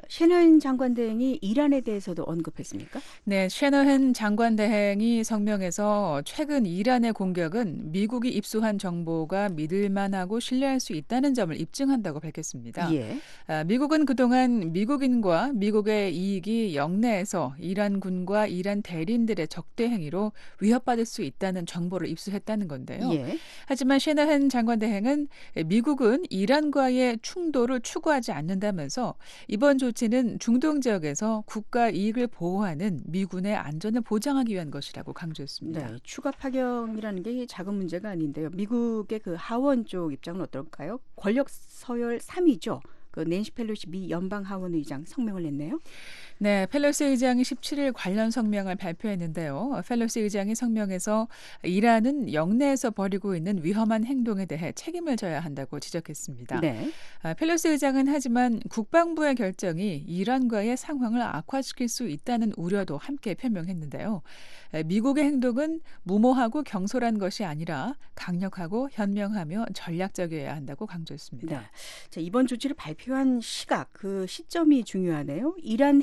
셰너헨 장관 대행이 이란에 대해서도 언급했습니까? 네, 셰너헨 장관 대행이 성명에서 최근 이란의 공격은 미국이 입수한 정보가 믿을만하고 신뢰할 수 있다는 점을 입증한다고 밝혔습니다. 예. 미국은 그동안 미국인과 미국의 이익이 영내에서 이란군과 이란 대리인들의 적대 행위로 위협받을 수 있다는 정보를 입수했다는 건데요. 예. 하지만 셰너헨 장관 대행은 미국은 이란과의 충돌을 추구하지 않는다면서 이번 조치는 중동 지역에서 국가 이익을 보호하는 미군의 안전을 보장하기 위한 것이라고 강조했습니다. 네, 추가 파견이라는 게 작은 문제가 아닌데요. 미국의 그 하원 쪽 입장은 어떨까요? 권력 서열 3위죠. 그 낸시 펠로시 미 연방 하원 의장 성명을 냈네요. 네, 펠로시 의장이 17일 관련 성명을 발표했는데요. 펠로시 의장이 성명에서 이란은 영내에서 벌이고 있는 위험한 행동에 대해 책임을 져야 한다고 지적했습니다. 네. 펠로시 의장은 하지만 국방부의 결정이 이란과의 상황을 악화시킬 수 있다는 우려도 함께 표명했는데요. 미국의 행동은 무모하고 경솔한 것이 아니라 강력하고 현명하며 전략적이어야 한다고 강조했습니다. 네. 자, 이번 조치를 발표 발표한 시각, 그 시점이 중요하네요. 이란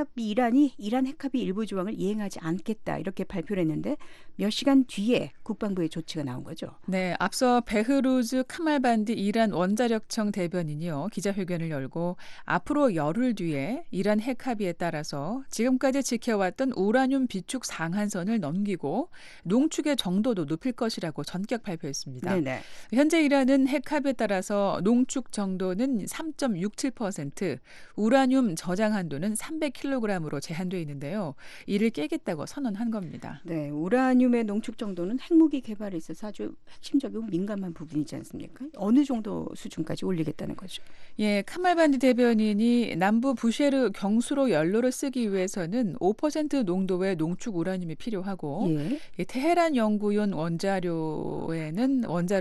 핵합이 일부 조항을 이행하지 않겠다 이렇게 발표를 했는데 몇 시간 뒤에 국방부의 조치가 나온 거죠. 네, 앞서 베흐루즈 카말반디 이란 원자력청 대변인이요 기자회견을 열고 앞으로 열흘 뒤에 이란 핵합의에 따라서 지금까지 지켜왔던 우라늄 비축 상한선을 넘기고 농축의 정도도 높일 것이라고 전격 발표했습니다. 네네. 현재 이란은 핵합의에 따라서 농축 정도는 3.67%, 우라늄 저장 한도는 300kg으로 제한되어 있는데요. 이를 깨겠다고 선언한 겁니다. 네, 우라늄의 농축 정도는 핵무기 개발에 있어서 아주 핵심적이고 민감한 부분이지 않습니까? 어느 정도 수준까지 올리겠다는 거죠? 예, 카말반디 대변인이 남부 부쉐르 경수로 연료를 쓰기 위해서는 5% 농도의 농축 우라늄이 필요하고 테헤란 연구용 원자로에는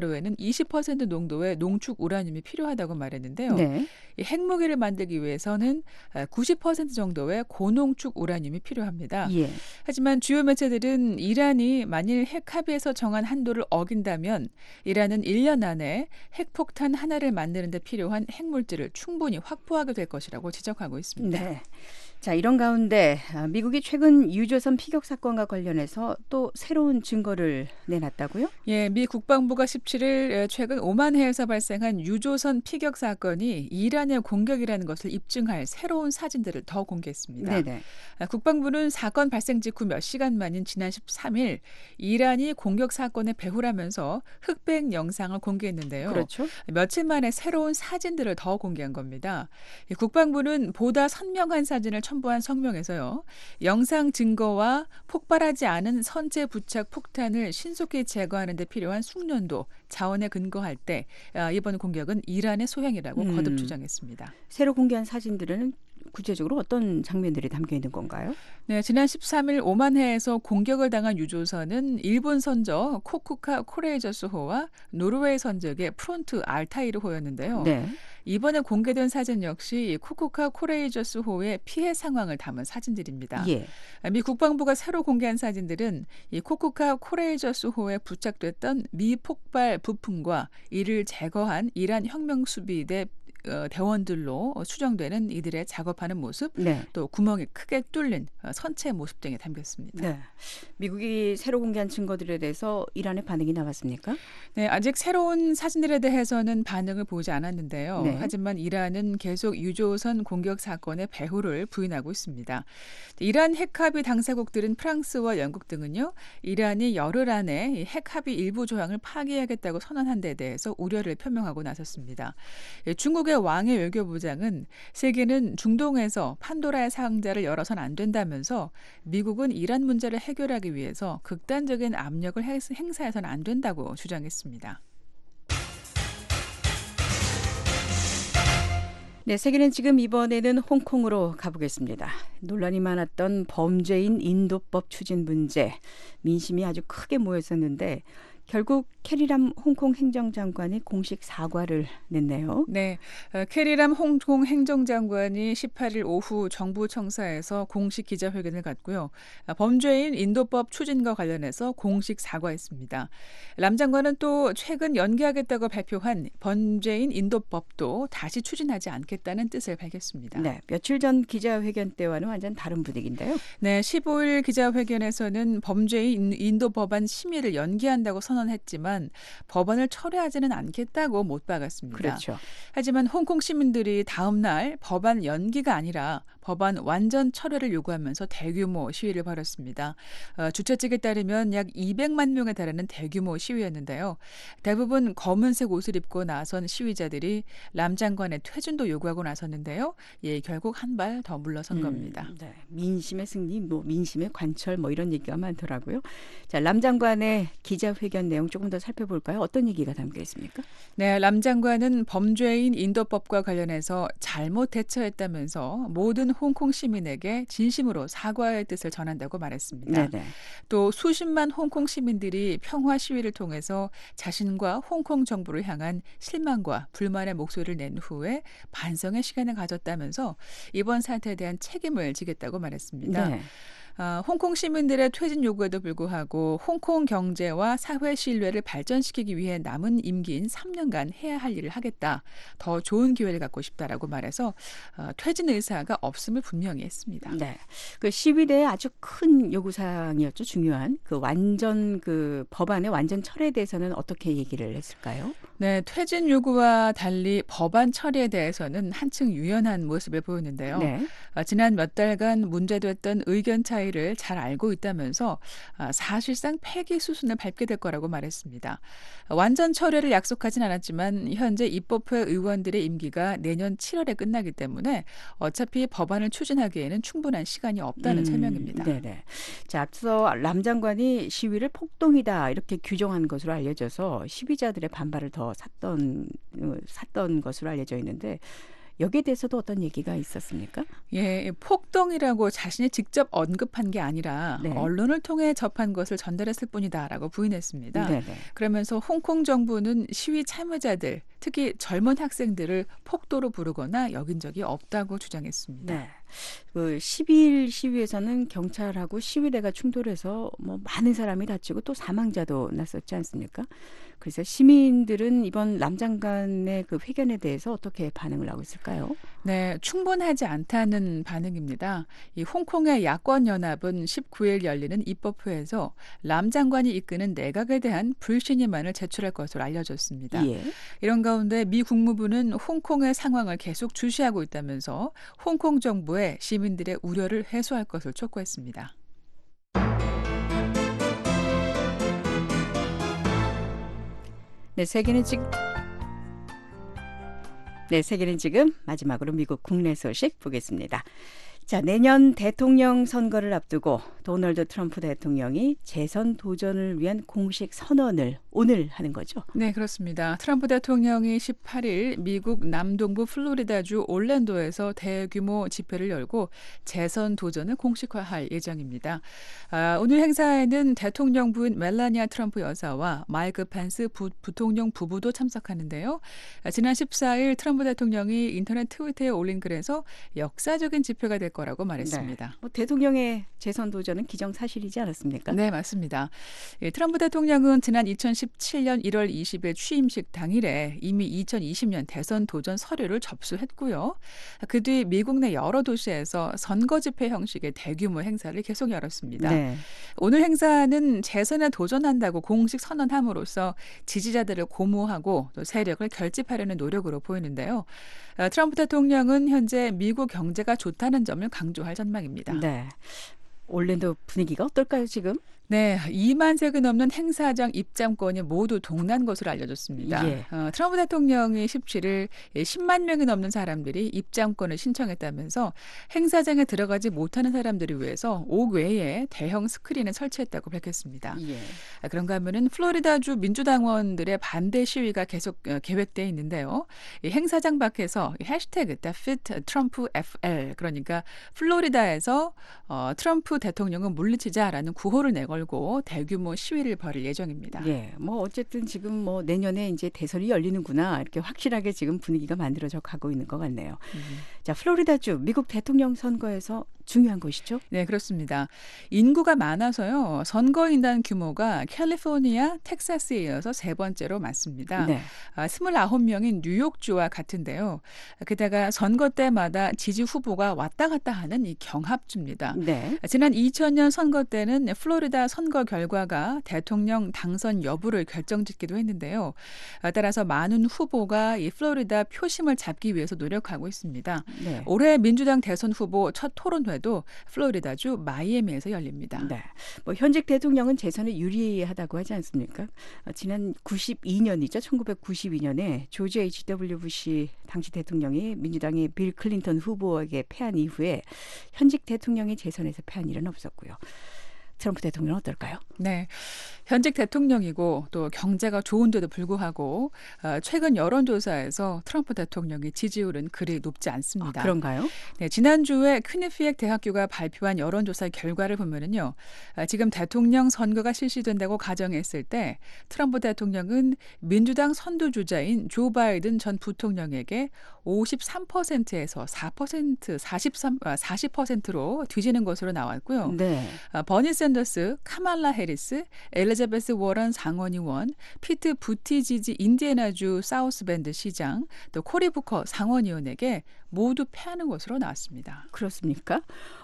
20% 농도의 농축 우라늄이 필요하다고 말했는데요. 네. 이 핵무기를 만들기 위해서는 90% 정도의 고농축 우라늄이 필요합니다. 예. 하지만 주요 매체들은 이란이 만일 핵합의에서 정한 한도를 어긴다면 이란은 1년 안에 핵폭탄 하나를 만드는 데 필요한 핵물질을 충분히 확보하게 될 것이라고 지적하고 있습니다. 네. 자, 이런 가운데 미국이 최근 유조선 피격 사건과 관련해서 또 새로운 증거를 내놨다고요? 예, 미 국방부가 17일 최근 오만해에서 발생한 유조선 피격 사건이 이란의 공격이라는 것을 입증할 새로운 사진들을 더 공개했습니다. 네네. 국방부는 사건 발생 직후 몇 시간 만인 지난 13일 이란이 공격 사건의 배후라면서 흑백 영상을 공개했는데요. 그렇죠. 며칠 만에 새로운 사진들을 더 공개한 겁니다. 국방부는 보다 선명한 사진을 첨부한 성명에서요. 영상 증거와 폭발하지 않은 선체 부착 폭탄을 신속히 제거하는 데 필요한 숙련도, 자원에 근거할 때 이번 공격은 이란의 소행이라고 거듭 주장했습니다. 새로 공개한 사진들은 구체적으로 어떤 장면들이 담겨 있는 건가요? 네, 지난 13일 오만해에서 공격을 당한 유조선은 일본 선적 코쿠카 코레이저스호와 노르웨이 선적의 프론트 알타이르호였는데요. 네. 이번에 공개된 사진 역시 코쿠카 코레이저스호의 피해 상황을 담은 사진들입니다. 예. 미 국방부가 새로 공개한 사진들은 이 코쿠카 코레이저스호에 부착됐던 미폭발 부품과 이를 제거한 이란 혁명수비대 대원들로 추정되는 이들의 작업하는 모습, 네. 또 구멍이 크게 뚫린 선체 모습 등이 담겼습니다. 네. 미국이 새로 공개한 증거들에 대해서 이란의 반응이 나왔습니까? 네, 아직 새로운 사진들에 대해서는 반응을 보이지 않았는데요. 네. 하지만 이란은 계속 유조선 공격 사건의 배후를 부인하고 있습니다. 이란 핵합의 당사국들인 프랑스와 영국 등은요, 이란이 열흘 안에 이 핵합의 일부 조항을 파기하겠다고 선언한 데 대해서 우려를 표명하고 나섰습니다. 중국의 왕의 외교부장은 세계는 중동에서 판도라의 상자를 열어선 안 된다면서 미국은 이란 문제를 해결하기 위해서 극단적인 압력을 행사해서는 안 된다고 주장했습니다. 네, 세계는 지금 이번에는 홍콩으로 가보겠습니다. 논란이 많았던 범죄인 인도법 추진 문제, 민심이 아주 크게 모였었는데 결국 캐리람 홍콩 행정장관이 공식 사과를 냈네요. 네, 캐리람 홍콩 행정장관이 18일 오후 정부 청사에서 공식 기자회견을 갖고요. 범죄인 인도법 추진과 관련해서 공식 사과했습니다. 람 장관은 또 최근 연기하겠다고 발표한 범죄인 인도법도 다시 추진하지 않겠다는 뜻을 밝혔습니다. 네, 며칠 전 기자회견 때와는 완전 다른 분위기인데요. 네, 15일 기자회견에서는 범죄인 인도 법안 심의를 연기한다고 선언했지만 법안을 철회하지는 않겠다고 못 박았습니다. 그렇죠. 하지만 홍콩 시민들이 다음 날 법안 연기가 아니라 법안 완전 철회를 요구하면서 대규모 시위를 벌였습니다. 주최 측에 따르면 약 200만 명에 달하는 대규모 시위였는데요. 대부분 검은색 옷을 입고 나선 시위자들이 람 장관의 퇴진도 요구하고 나섰는데요. 예, 결국 한 발 더 물러선 겁니다. 네, 민심의 승리, 민심의 관철 이런 얘기가 많더라고요. 자, 람 장관의 기자회견 내용 조금 더 살펴볼까요? 어떤 얘기가 담겨 있습니까? 네, 람 장관은 범죄인 인도법과 관련해서 잘못 대처했다면서 모든 홍콩 시민에게 진심으로 사과의 뜻을 전한다고 말했습니다. 네네. 또 수십만 홍콩 시민들이 평화 시위를 통해서 자신과 홍콩 정부를 향한 실망과 불만의 목소리를 낸 후에 반성의 시간을 가졌다면서 이번 사태에 대한 책임을 지겠다고 말했습니다. 네. 홍콩 시민들의 퇴진 요구에도 불구하고 홍콩 경제와 사회 신뢰를 발전시키기 위해 남은 임기인 3년간 해야 할 일을 하겠다. 더 좋은 기회를 갖고 싶다라고 말해서 퇴진 의사가 없음을 분명히 했습니다. 네, 그 시위대의 아주 큰 요구사항이었죠. 중요한 그 법안의 완전 철회에 대해서는 어떻게 얘기를 했을까요? 네, 퇴진 요구와 달리 법안 처리에 대해서는 한층 유연한 모습을 보였는데요. 네. 지난 몇 달간 문제됐던 의견 차이를 잘 알고 있다면서 사실상 폐기 수순을 밟게 될 거라고 말했습니다. 완전 철회를 약속하진 않았지만 현재 입법회 의원들의 임기가 내년 7월에 끝나기 때문에 어차피 법안을 추진하기에는 충분한 시간이 없다는 설명입니다. 네네. 자, 앞서 람 장관이 시위를 폭동이다 이렇게 규정한 것으로 알려져서 시위자들의 반발을 더 샀던 것으로 알려져 있는데 여기에 대해서도 어떤 얘기가 있었습니까? 예, 폭동이라고 자신이 직접 언급한 게 아니라 네. 언론을 통해 접한 것을 전달했을 뿐이다라고 부인했습니다. 네네. 그러면서 홍콩 정부는 시위 참여자들, 특히 젊은 학생들을 폭도로 부르거나 여긴 적이 없다고 주장했습니다. 네. 그 12일 시위에서는 경찰하고 시위대가 충돌해서 뭐 많은 사람이 다치고 또 사망자도 났었지 않습니까? 그래서 시민들은 이번 람 장관의 그 회견에 대해서 어떻게 반응을 하고 있을까요? 네, 충분하지 않다는 반응입니다. 이 홍콩의 야권연합은 19일 열리는 입법회에서 람 장관이 이끄는 내각에 대한 불신임안을 제출할 것으로 알려졌습니다. 예. 이런 가운데 미 국무부는 홍콩의 상황을 계속 주시하고 있다면서 홍콩 정부에 시민들의 우려를 해소할 것을 촉구했습니다. 네, 세계는 지금 마지막으로 미국 국내 소식 보겠습니다. 자, 내년 대통령 선거를 앞두고 도널드 트럼프 대통령이 재선 도전을 위한 공식 선언을 오늘 하는 거죠? 네, 그렇습니다. 트럼프 대통령이 18일 미국 남동부 플로리다주 올랜도에서 대규모 집회를 열고 재선 도전을 공식화할 예정입니다. 오늘 행사에는 대통령 부인 멜라니아 트럼프 여사와 마이크 펜스 부통령 부부도 참석하는데요. 지난 14일 트럼프 대통령이 인터넷 트위터에 올린 글에서 역사적인 집회가 될 거라고 말했습니다. 네. 뭐 대통령의 재선 도전은 기정사실이지 않았습니까? 네, 맞습니다. 트럼프 대통령은 지난 2017년 1월 20일 취임식 당일에 이미 2020년 대선 도전 서류를 접수했고요. 그 뒤 미국 내 여러 도시에서 선거 집회 형식의 대규모 행사를 계속 열었습니다. 네. 오늘 행사는 재선에 도전한다고 공식 선언함으로써 지지자들을 고무하고 또 세력을 결집하려는 노력으로 보이는데요. 트럼프 대통령은 현재 미국 경제가 좋다는 점을 강조할 전망입니다. 네. 올랜도 분위기가 어떨까요, 지금? 네, 2만 색이 넘는 행사장 입장권이 모두 동난 것으로 알려졌습니다. 예. 트럼프 대통령이 17일 10만 명이 넘는 사람들이 입장권을 신청했다면서 행사장에 들어가지 못하는 사람들을 위해서 옥외에 대형 스크린을 설치했다고 밝혔습니다. 예. 그런가 하면은 플로리다주 민주당원들의 반대 시위가 계속 계획돼 있는데요. 이 행사장 밖에서 해시태그 Defeat Trump FL, 그러니까 플로리다에서 트럼프 대통령은 물리치자라는 구호를 내걸고 대규모 시위를 벌일 예정입니다. 예, 뭐 어쨌든 지금 뭐 내년에 이제 대선이 열리는구나 이렇게 확실하게 지금 분위기가 만들어져 가고 있는 것 같네요. 자, 플로리다주 미국 대통령 선거에서 중요한 곳이죠? 네, 그렇습니다. 인구가 많아서요. 선거인단 규모가 캘리포니아, 텍사스에 이어서 세 번째로 많습니다. 네. 29명인 뉴욕주와 같은데요. 게다가 선거 때마다 지지 후보가 왔다 갔다 하는 이 경합주입니다. 네. 지난 2000년 선거 때는 플로리다 선거 결과가 대통령 당선 여부를 결정짓기도 했는데요. 따라서 많은 후보가 이 플로리다 표심을 잡기 위해서 노력하고 있습니다. 네. 올해 민주당 대선 후보 첫 토론회도 플로리다주 마이애미에서 열립니다. 네. 뭐 현직 대통령은 재선에 유리하다고 하지 않습니까? 지난 92년이죠. 1992년에 조지 H.W. 부시 당시 대통령이 민주당의 빌 클린턴 후보에게 패한 이후에 현직 대통령이 재선에서 패한 일은 없었고요. 트럼프 대통령은 어떨까요? 네. 현직 대통령이고 또 경제가 좋은데도 불구하고 최근 여론조사에서 트럼프 대통령의 지지율은 그리 높지 않습니다. 그런가요? 네, 지난주에 퀴니피엑 대학교가 발표한 여론조사 결과를 보면은요. 지금 대통령 선거가 실시된다고 가정했을 때 트럼프 대통령은 민주당 선두주자인 조 바이든 전 부통령에게 53%에서 40%로 뒤지는 것으로 나왔고요. 네. 버니 샌더스, 카말라 해리스, 엘리자베스 워런 상원의원, 피트 부티지지 인디애나주 사우스밴드 시장, 또 코리 부커 상원의원에게 모두 패하는 것으로 나왔습니다. 그렇습니까?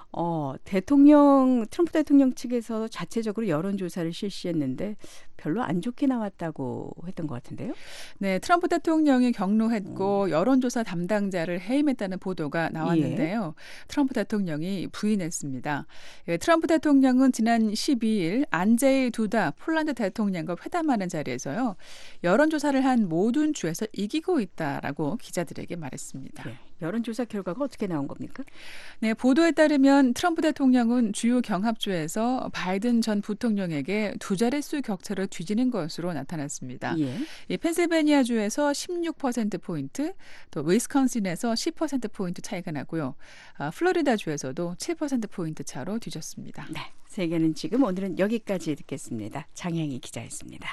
트럼프 대통령 측에서 자체적으로 여론조사를 실시했는데 별로 안 좋게 나왔다고 했던 것 같은데요? 네, 트럼프 대통령이 경로했고 여론조사 담당자를 해임했다는 보도가 나왔는데요. 트럼프 대통령이 부인했습니다. 트럼프 대통령은 지난 12일 안제이 두다 폴란드 대통령과 회담하는 자리에서요. 여론조사를 한 모든 주에서 이기고 있다라고 기자들에게 말했습니다. 네, 여론조사 결과가 어떻게 나온 겁니까? 네, 보도에 따르면 트럼프 대통령은 주요 경합주에서 바이든 전 부통령에게 두 자릿수 격차를 뒤지는 것으로 나타났습니다. 이 펜실베니아주에서 16%포인트, 또 위스콘신에서 10%포인트 차이가 나고요. 플로리다주에서도 7%포인트 차로 뒤졌습니다. 네, 세계는 지금 오늘은 여기까지 듣겠습니다. 장향희 기자였습니다.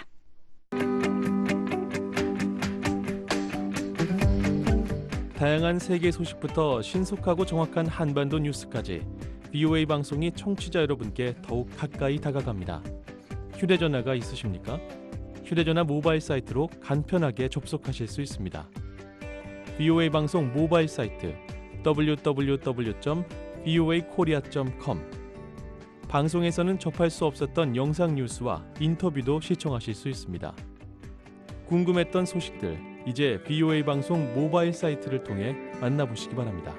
다양한 세계 소식부터 신속하고 정확한 한반도 뉴스까지 VOA 방송이 청취자 여러분께 더욱 가까이 다가갑니다. 휴대전화가 있으십니까? 휴대전화 모바일 사이트로 간편하게 접속하실 수 있습니다. VOA 방송 모바일 사이트 www.voakorea.com 방송에서는 접할 수 없었던 영상 뉴스와 인터뷰도 시청하실 수 있습니다. 궁금했던 소식들 이제 VOA 방송 모바일 사이트를 통해 만나보시기 바랍니다.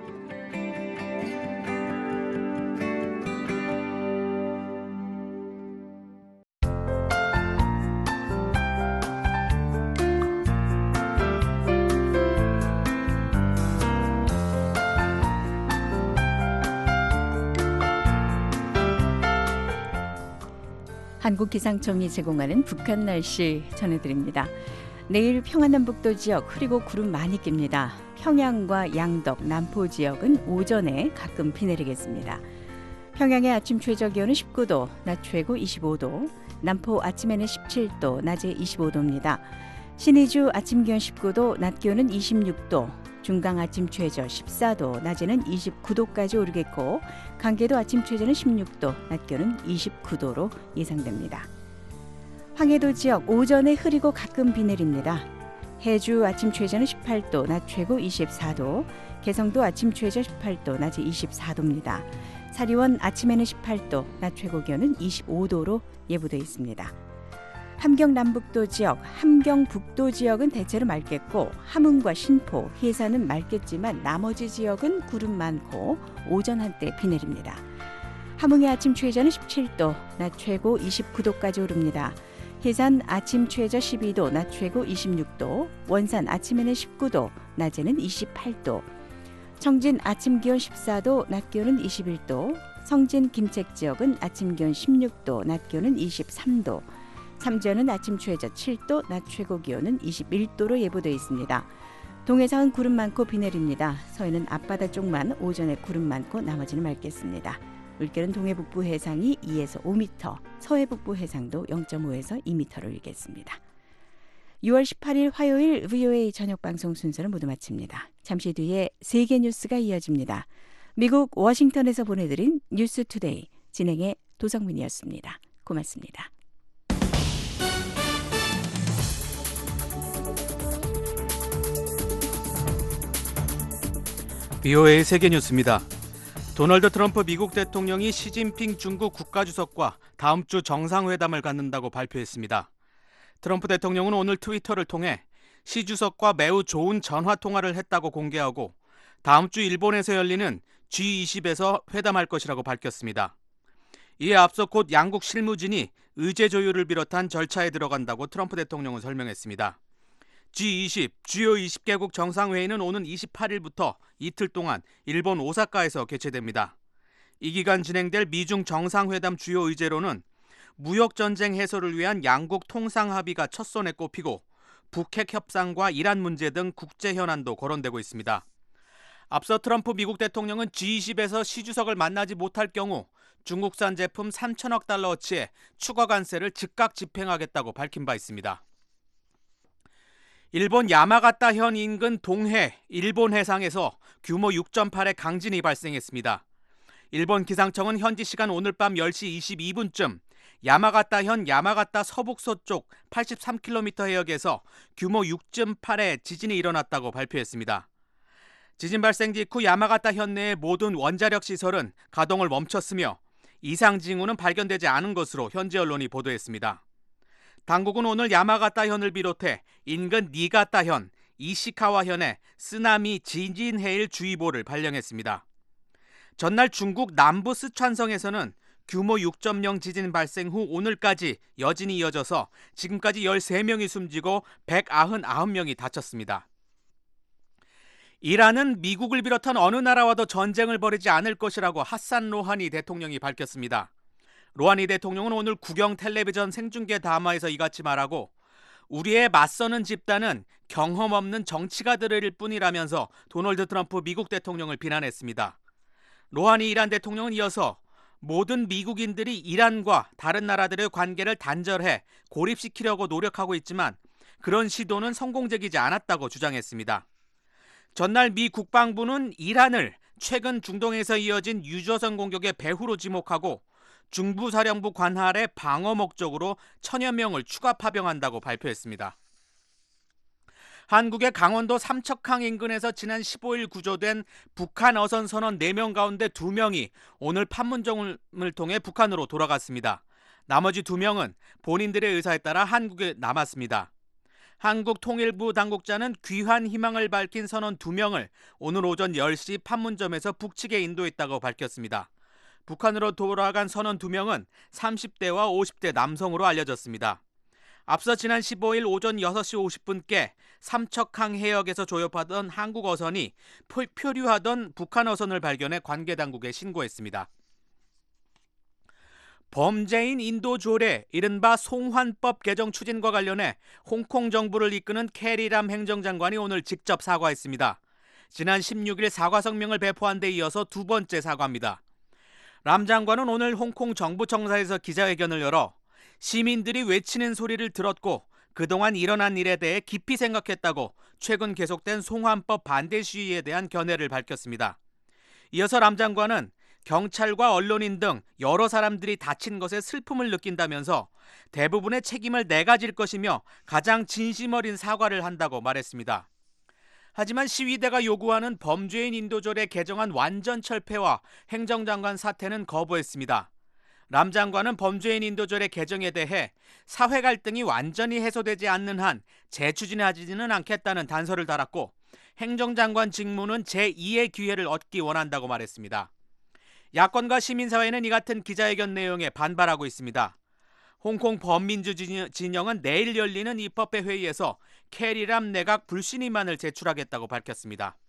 한국기상청이 제공하는 북한 날씨 전해드립니다. 내일 평안남북도 지역 흐리고 구름 많이 낍니다. 평양과 양덕, 남포 지역은 오전에 가끔 비 내리겠습니다. 평양의 아침 최저 기온은 19도, 낮 최고 25도, 남포 아침에는 17도, 낮에 25도입니다. 신의주 아침 기온 19도, 낮 기온은 26도, 중강 아침 최저 14도, 낮에는 29도까지 오르겠고 강계도 아침 최저는 16도, 낮 기온은 29도로 예상됩니다. 황해도 지역 오전에 흐리고 가끔 비 내립니다. 해주 아침 최저는 18도, 낮 최고 24도, 개성도 아침 최저 18도, 낮에 24도입니다. 사리원 아침에는 18도, 낮 최고 기온은 25도로 예보되어 있습니다. 함경 남북도 지역, 함경 북도 지역은 대체로 맑겠고 함흥과 신포, 해산은 맑겠지만 나머지 지역은 구름 많고 오전 한때 비 내립니다. 함흥의 아침 최저는 17도, 낮 최고 29도까지 오릅니다. 해산 아침 최저 12도, 낮 최고 26도, 원산 아침에는 19도, 낮에는 28도, 청진 아침 기온 14도, 낮 기온은 21도, 성진 김책 지역은 아침 기온 16도, 낮 기온은 23도, 삼전은 아침 최저 7도, 낮 최고 기온은 21도로 예보되어 있습니다. 동해상은 구름 많고 비 내립니다. 서해는 앞바다 쪽만 오전에 구름 많고 나머지는 맑겠습니다. 물결은 동해북부 해상이 2에서 5m, 서해북부 해상도 0.5에서 2m를 일겠습니다. 6월 18일 화요일 VOA 저녁방송 순서를 모두 마칩니다. 잠시 뒤에 세계 뉴스가 이어집니다. 미국 워싱턴에서 보내드린 뉴스투데이 진행의 도성민이었습니다. 고맙습니다. VOA 세계 뉴스입니다. 도널드 트럼프 미국 대통령이 시진핑 중국 국가주석과 다음 주 정상회담을 갖는다고 발표했습니다. 트럼프 대통령은 오늘 트위터를 통해 시 주석과 매우 좋은 전화통화를 했다고 공개하고 다음 주 일본에서 열리는 G20에서 회담할 것이라고 밝혔습니다. 이에 앞서 곧 양국 실무진이 의제 조율을 비롯한 절차에 들어간다고 트럼프 대통령은 설명했습니다. G20, 주요 20개국 정상회의는 오는 28일부터 이틀 동안 일본 오사카에서 개최됩니다. 이 기간 진행될 미중 정상회담 주요 의제로는 무역전쟁 해소를 위한 양국 통상 합의가 첫손에 꼽히고 북핵 협상과 이란 문제 등 국제 현안도 거론되고 있습니다. 앞서 트럼프 미국 대통령은 G20에서 시 주석을 만나지 못할 경우 중국산 제품 3천억 달러어치의 추가 관세를 즉각 집행하겠다고 밝힌 바 있습니다. 일본 야마가타현 인근 동해 일본 해상에서 규모 6.8의 강진이 발생했습니다. 일본 기상청은 현지 시간 오늘 밤 10시 22분쯤 야마가타현 야마가타 서북서쪽 83km 해역에서 규모 6.8의 지진이 일어났다고 발표했습니다. 지진 발생 직후 야마가타현 내의 모든 원자력 시설은 가동을 멈췄으며 이상 징후는 발견되지 않은 것으로 현지 언론이 보도했습니다. 당국은 오늘 야마가타현을 비롯해 인근 니가타현, 이시카와현에 쓰나미 지진 해일 주의보를 발령했습니다. 전날 중국 남부 스촨성에서는 규모 6.0 지진 발생 후 오늘까지 여진이 이어져서 지금까지 13명이 숨지고 199명이 다쳤습니다. 이란은 미국을 비롯한 어느 나라와도 전쟁을 벌이지 않을 것이라고 하산 로하니 대통령이 밝혔습니다. 로하니 대통령은 오늘 국영 텔레비전 생중계 담화에서 이같이 말하고 우리의 맞서는 집단은 경험 없는 정치가들일 뿐이라면서 도널드 트럼프 미국 대통령을 비난했습니다. 로하니 이란 대통령은 이어서 모든 미국인들이 이란과 다른 나라들의 관계를 단절해 고립시키려고 노력하고 있지만 그런 시도는 성공적이지 않았다고 주장했습니다. 전날 미 국방부는 이란을 최근 중동에서 이어진 유조선 공격의 배후로 지목하고 중부사령부 관할의 방어 목적으로 1000여 명을 추가 파병한다고 발표했습니다. 한국의 강원도 삼척항 인근에서 지난 15일 구조된 북한 어선 선원 4명 가운데 2명이 오늘 판문점을 통해 북한으로 돌아갔습니다. 나머지 2명은 본인들의 의사에 따라 한국에 남았습니다. 한국통일부 당국자는 귀환 희망을 밝힌 선원 2명을 오늘 오전 10시 판문점에서 북측에 인도했다고 밝혔습니다. 북한으로 돌아간 선원 2명은 30대와 50대 남성으로 알려졌습니다. 앞서 지난 15일 오전 6시 50분께 삼척항 해역에서 조업하던 한국 어선이 표류하던 북한 어선을 발견해 관계 당국에 신고했습니다. 범죄인 인도 조례 이른바 송환법 개정 추진과 관련해 홍콩 정부를 이끄는 캐리람 행정장관이 오늘 직접 사과했습니다. 지난 16일 사과 성명을 배포한 데 이어서 두 번째 사과입니다. 람 장관은 오늘 홍콩 정부 청사에서 기자회견을 열어 시민들이 외치는 소리를 들었고 그동안 일어난 일에 대해 깊이 생각했다고 최근 계속된 송환법 반대 시위에 대한 견해를 밝혔습니다. 이어서 람 장관은 경찰과 언론인 등 여러 사람들이 다친 것에 슬픔을 느낀다면서 대부분의 책임을 내가 질 것이며 가장 진심 어린 사과를 한다고 말했습니다. 하지만 시위대가 요구하는 범죄인 인도조례 개정안 완전 철폐와 행정장관 사퇴는 거부했습니다. 람 장관은 범죄인 인도조례 개정에 대해 사회 갈등이 완전히 해소되지 않는 한 재추진하지는 않겠다는 단서를 달았고 행정장관 직무는 제2의 기회를 얻기 원한다고 말했습니다. 야권과 시민사회는 이 같은 기자회견 내용에 반발하고 있습니다. 홍콩 범민주 진영은 내일 열리는 입법회 회의에서 캐리람 내각 불신임안을 제출하겠다고 밝혔습니다.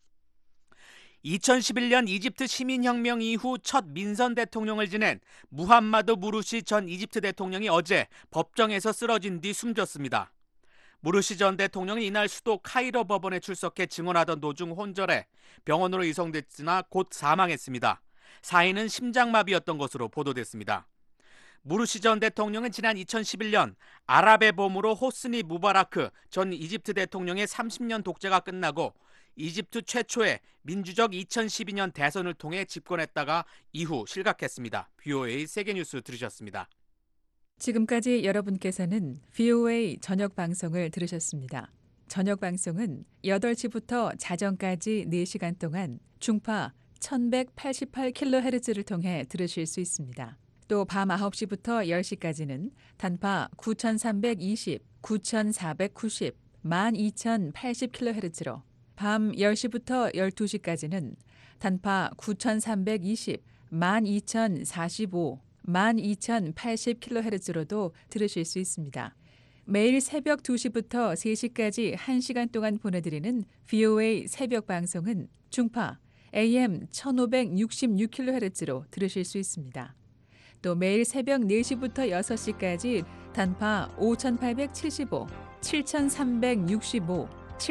2011년 이집트 시민혁명 이후 첫 민선 대통령을 지낸 무함마드 무르시 전 이집트 대통령이 어제 법정에서 쓰러진 뒤 숨졌습니다. 무르시 전 대통령은 이날 수도 카이로 법원에 출석해 증언하던 도중 혼절해 병원으로 이송됐으나 곧 사망했습니다. 사인은 심장마비였던 것으로 보도됐습니다. 무르시 전 대통령은 지난 2011년 아랍의 봄으로 호스니 무바라크 전 이집트 대통령의 30년 독재가 끝나고 이집트 최초의 민주적 2012년 대선을 통해 집권했다가 이후 실각했습니다. VOA 세계뉴스 들으셨습니다. 지금까지 여러분께서는 VOA 저녁 방송을 들으셨습니다. 저녁 방송은 8시부터 자정까지 4시간 동안 중파 1188kHz를 통해 들으실 수 있습니다. 또 밤 9시부터 10시까지는 단파 9320, 9490, 12080kHz로 밤 10시부터 12시까지는 단파 9320, 12045, 12080kHz로도 들으실 수 있습니다. 매일 새벽 2시부터 3시까지 1시간 동안 보내드리는 VOA 새벽 방송은 중파 AM 1566kHz로 들으실 수 있습니다. 또 매일 새벽 4시부터 6시까지 단파 5875, 7365,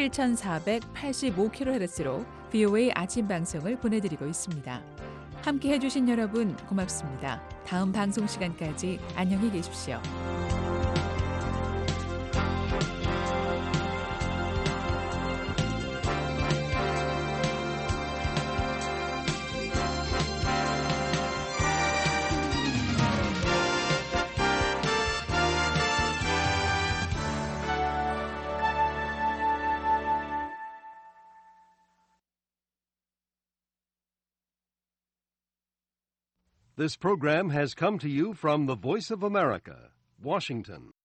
7485kHz로 VOA 아침 방송을 보내드리고 있습니다. 함께 해주신 여러분 고맙습니다. 다음 방송 시간까지 안녕히 계십시오. This program has come to you from the Voice of America, Washington.